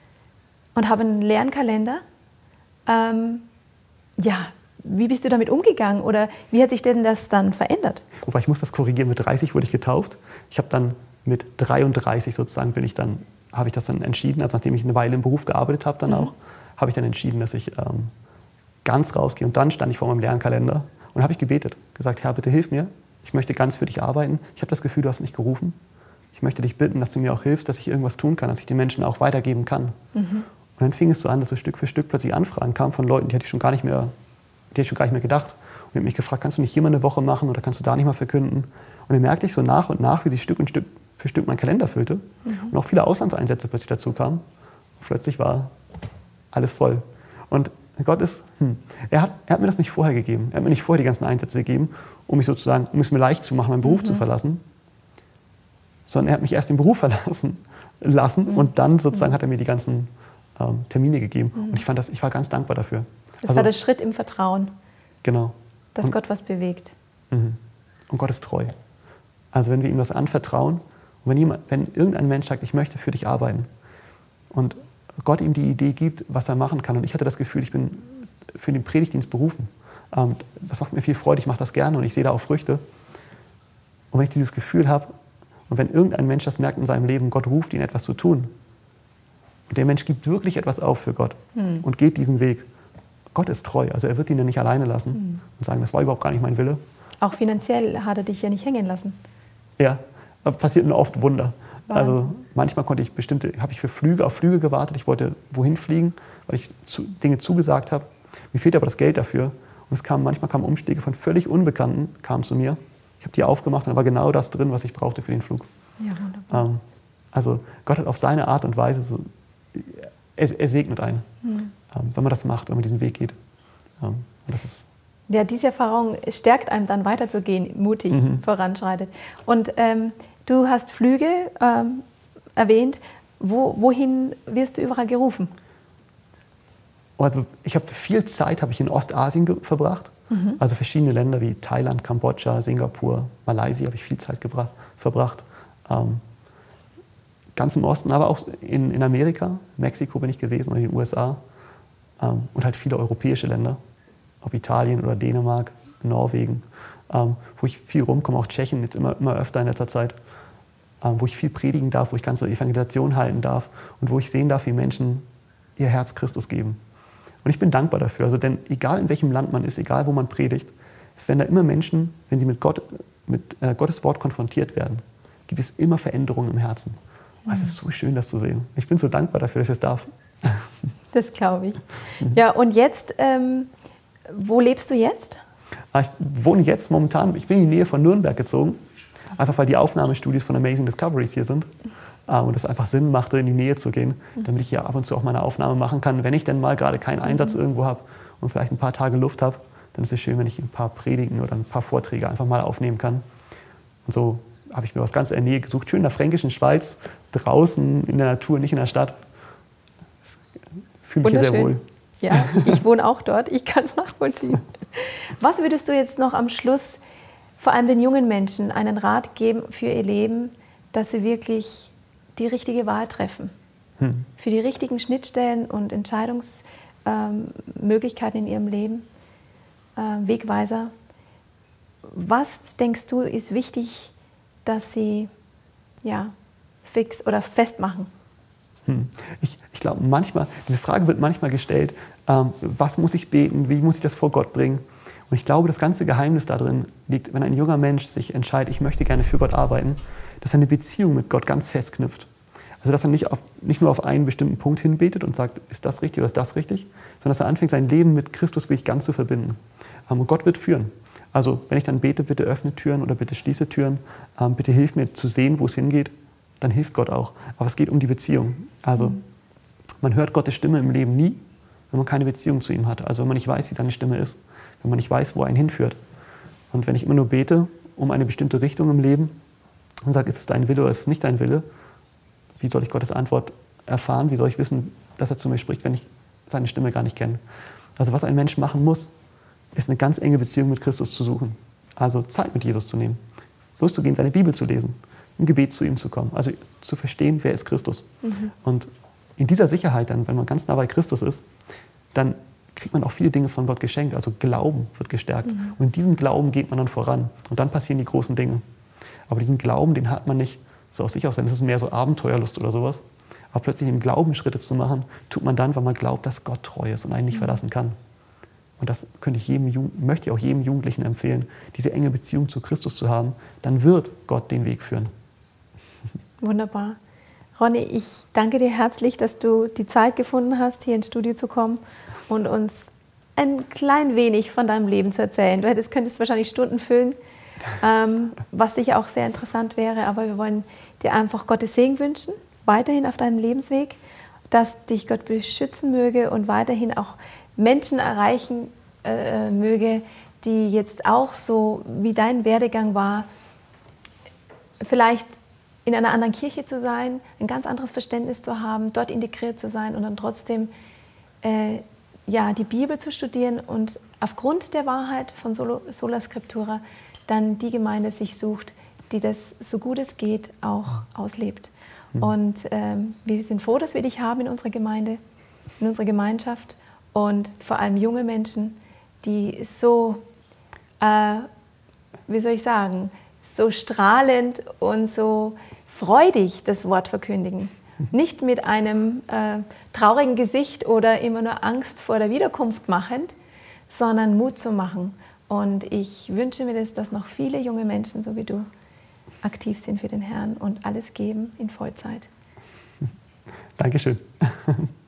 und habe einen leeren Kalender. Ähm, ja, wie bist du damit umgegangen oder wie hat sich denn das dann verändert? Wobei, ich muss das korrigieren, mit dreißig wurde ich getauft. Ich habe dann mit dreiunddreißig sozusagen bin ich dann, habe ich das dann entschieden, also nachdem ich eine Weile im Beruf gearbeitet habe dann mhm. auch, habe ich dann entschieden, dass ich ähm, ganz rausgehe. Und dann stand ich vor meinem leeren Kalender und habe ich gebetet, gesagt, Herr, bitte hilf mir, ich möchte ganz für dich arbeiten. Ich habe das Gefühl, du hast mich gerufen. Ich möchte dich bitten, dass du mir auch hilfst, dass ich irgendwas tun kann, dass ich den Menschen auch weitergeben kann. Mhm. Und dann fing es so an, dass so Stück für Stück plötzlich Anfragen kamen von Leuten, die hatte ich schon gar nicht mehr, die hätte ich schon gar nicht mehr gedacht. Und ich habe mich gefragt, kannst du nicht hier mal eine Woche machen oder kannst du da nicht mal verkünden? Und dann merkte ich so nach und nach, wie sich Stück und Stück für Stück mein Kalender füllte. Mhm. Und auch viele Auslandseinsätze plötzlich dazu kamen. Und plötzlich war alles voll. Und Gott ist, hm, er, hat, er hat mir das nicht vorher gegeben. Er hat mir nicht vorher die ganzen Einsätze gegeben, um mich sozusagen, um es mir leicht zu machen, meinen Beruf mhm. zu verlassen. Sondern er hat mich erst den Beruf verlassen lassen mhm. und dann sozusagen mhm. hat er mir die ganzen ähm, Termine gegeben. Mhm. Und ich fand das, ich war ganz dankbar dafür. Das also, war der Schritt im Vertrauen. Genau. Dass und, Gott was bewegt. Mhm. Und Gott ist treu. Also wenn wir ihm das anvertrauen und wenn, jemand, wenn irgendein Mensch sagt, ich möchte für dich arbeiten und Gott ihm die Idee gibt, was er machen kann. Und ich hatte das Gefühl, ich bin für den Predigtdienst berufen. Ähm, das macht mir viel Freude, ich mache das gerne und ich sehe da auch Früchte. Und wenn ich dieses Gefühl habe und wenn irgendein Mensch das merkt in seinem Leben, Gott ruft ihn, etwas zu tun, und der Mensch gibt wirklich etwas auf für Gott mhm. und geht diesen Weg, Gott ist treu, also er wird ihn ja nicht alleine lassen mhm. und sagen, das war überhaupt gar nicht mein Wille. Auch finanziell hat er dich ja nicht hängen lassen. Ja, da passiert nur oft Wunder. Wahnsinn. Also manchmal konnte ich bestimmte, habe ich für Flüge auf Flüge gewartet. Ich wollte wohin fliegen, weil ich zu, Dinge zugesagt habe. Mir fehlt aber das Geld dafür. Und es kam, manchmal kamen Umstiege von völlig Unbekannten, kamen zu mir. Ich habe die aufgemacht und da war genau das drin, was ich brauchte für den Flug. Ja, wunderbar. Ähm, also Gott hat auf seine Art und Weise so, er, er segnet einen, mhm. ähm, wenn man das macht, wenn man diesen Weg geht. Ähm, und das ist ja, diese Erfahrung stärkt einem dann weiterzugehen, mutig mhm. voranschreitet. Und ähm, du hast Flüge ähm, erwähnt. Wo, wohin wirst du überall gerufen? Also ich habe viel Zeit habe ich in Ostasien ge- verbracht. Mhm. Also verschiedene Länder wie Thailand, Kambodscha, Singapur, Malaysia habe ich viel Zeit gebra- verbracht. Ähm, ganz im Osten, aber auch in, in Amerika, Mexiko bin ich gewesen oder in den U S A. Ähm, und halt viele europäische Länder. Ob Italien oder Dänemark, Norwegen, ähm, wo ich viel rumkomme, auch Tschechien, jetzt immer, immer öfter in letzter Zeit, ähm, wo ich viel predigen darf, wo ich ganze Evangelisation halten darf und wo ich sehen darf, wie Menschen ihr Herz Christus geben. Und ich bin dankbar dafür, also denn egal in welchem Land man ist, egal wo man predigt, es werden da immer Menschen, wenn sie mit, Gott, mit äh, Gottes Wort konfrontiert werden, gibt es immer Veränderungen im Herzen. Mhm. Es ist so schön, das zu sehen. Ich bin so dankbar dafür, dass ich es darf. Das glaube ich. Ja, und jetzt... Ähm Wo lebst du jetzt? Ich wohne jetzt momentan, ich bin in die Nähe von Nürnberg gezogen, einfach weil die Aufnahmestudios von Amazing Discoveries hier sind. äh, und es einfach Sinn machte, in die Nähe zu gehen, damit ich hier ab und zu auch mal eine Aufnahme machen kann. Wenn ich dann mal gerade keinen Einsatz mhm. irgendwo habe und vielleicht ein paar Tage Luft habe, dann ist es schön, wenn ich ein paar Predigen oder ein paar Vorträge einfach mal aufnehmen kann. Und so habe ich mir was ganz in der Nähe gesucht, schön in der fränkischen Schweiz, draußen in der Natur, nicht in der Stadt. Fühle mich hier sehr wohl. Ja, ich wohne auch dort, ich kann es nachvollziehen. Was würdest du jetzt noch am Schluss vor allem den jungen Menschen einen Rat geben für ihr Leben, dass sie wirklich die richtige Wahl treffen? Hm. Für die richtigen Schnittstellen und Entscheidungsmöglichkeiten ähm, in ihrem Leben, äh, Wegweiser. Was denkst du, ist wichtig, dass sie ja, fix oder festmachen? Hm. Ich, ich glaube, manchmal, diese Frage wird manchmal gestellt, ähm, was muss ich beten, wie muss ich das vor Gott bringen? Und ich glaube, das ganze Geheimnis darin liegt, wenn ein junger Mensch sich entscheidet, ich möchte gerne für Gott arbeiten, dass er eine Beziehung mit Gott ganz fest knüpft. Also dass er nicht, auf, nicht nur auf einen bestimmten Punkt hinbetet und sagt, ist das richtig oder ist das richtig, sondern dass er anfängt, sein Leben mit Christus wirklich ganz zu verbinden. Ähm, und Gott wird führen. Also wenn ich dann bete, bitte öffne Türen oder bitte schließe Türen, ähm, bitte hilf mir zu sehen, wo es hingeht, dann hilft Gott auch. Aber es geht um die Beziehung. Also mhm. man hört Gottes Stimme im Leben nie, wenn man keine Beziehung zu ihm hat. Also wenn man nicht weiß, wie seine Stimme ist, wenn man nicht weiß, wo er einen hinführt. Und wenn ich immer nur bete um eine bestimmte Richtung im Leben und sage, ist es dein Wille oder ist es nicht dein Wille, wie soll ich Gottes Antwort erfahren? Wie soll ich wissen, dass er zu mir spricht, wenn ich seine Stimme gar nicht kenne? Also was ein Mensch machen muss, ist eine ganz enge Beziehung mit Christus zu suchen. Also Zeit mit Jesus zu nehmen, loszugehen, seine Bibel zu lesen, im Gebet zu ihm zu kommen, also zu verstehen, wer ist Christus. Mhm. Und in dieser Sicherheit dann, wenn man ganz nah bei Christus ist, dann kriegt man auch viele Dinge von Gott geschenkt, also Glauben wird gestärkt. Mhm. Und in diesem Glauben geht man dann voran und dann passieren die großen Dinge. Aber diesen Glauben, den hat man nicht so aus sich aus, das ist mehr so Abenteuerlust oder sowas. Aber plötzlich im Glauben Schritte zu machen, tut man dann, weil man glaubt, dass Gott treu ist und einen nicht mhm. verlassen kann. Und das könnte ich jedem, möchte ich auch jedem Jugendlichen empfehlen, diese enge Beziehung zu Christus zu haben. Dann wird Gott den Weg führen. Wunderbar. Ronny, ich danke dir herzlich, dass du die Zeit gefunden hast, hier ins Studio zu kommen und uns ein klein wenig von deinem Leben zu erzählen. Du hättest, könntest wahrscheinlich Stunden füllen, ähm, was sicher auch sehr interessant wäre. Aber wir wollen dir einfach Gottes Segen wünschen, weiterhin auf deinem Lebensweg, dass dich Gott beschützen möge und weiterhin auch Menschen erreichen äh, möge, die jetzt auch so, wie dein Werdegang war, vielleicht in einer anderen Kirche zu sein, ein ganz anderes Verständnis zu haben, dort integriert zu sein und dann trotzdem äh, ja, die Bibel zu studieren und aufgrund der Wahrheit von Solo, Sola Scriptura dann die Gemeinde sich sucht, die das so gut es geht auch auslebt. Mhm. Und ähm, wir sind froh, dass wir dich haben in unserer Gemeinde, in unserer Gemeinschaft und vor allem junge Menschen, die so, äh, wie soll ich sagen, so strahlend und so freudig das Wort verkündigen. Nicht mit einem äh, traurigen Gesicht oder immer nur Angst vor der Wiederkunft machend, sondern Mut zu machen. Und ich wünsche mir das, dass noch viele junge Menschen, so wie du, aktiv sind für den Herrn und alles geben in Vollzeit. Dankeschön.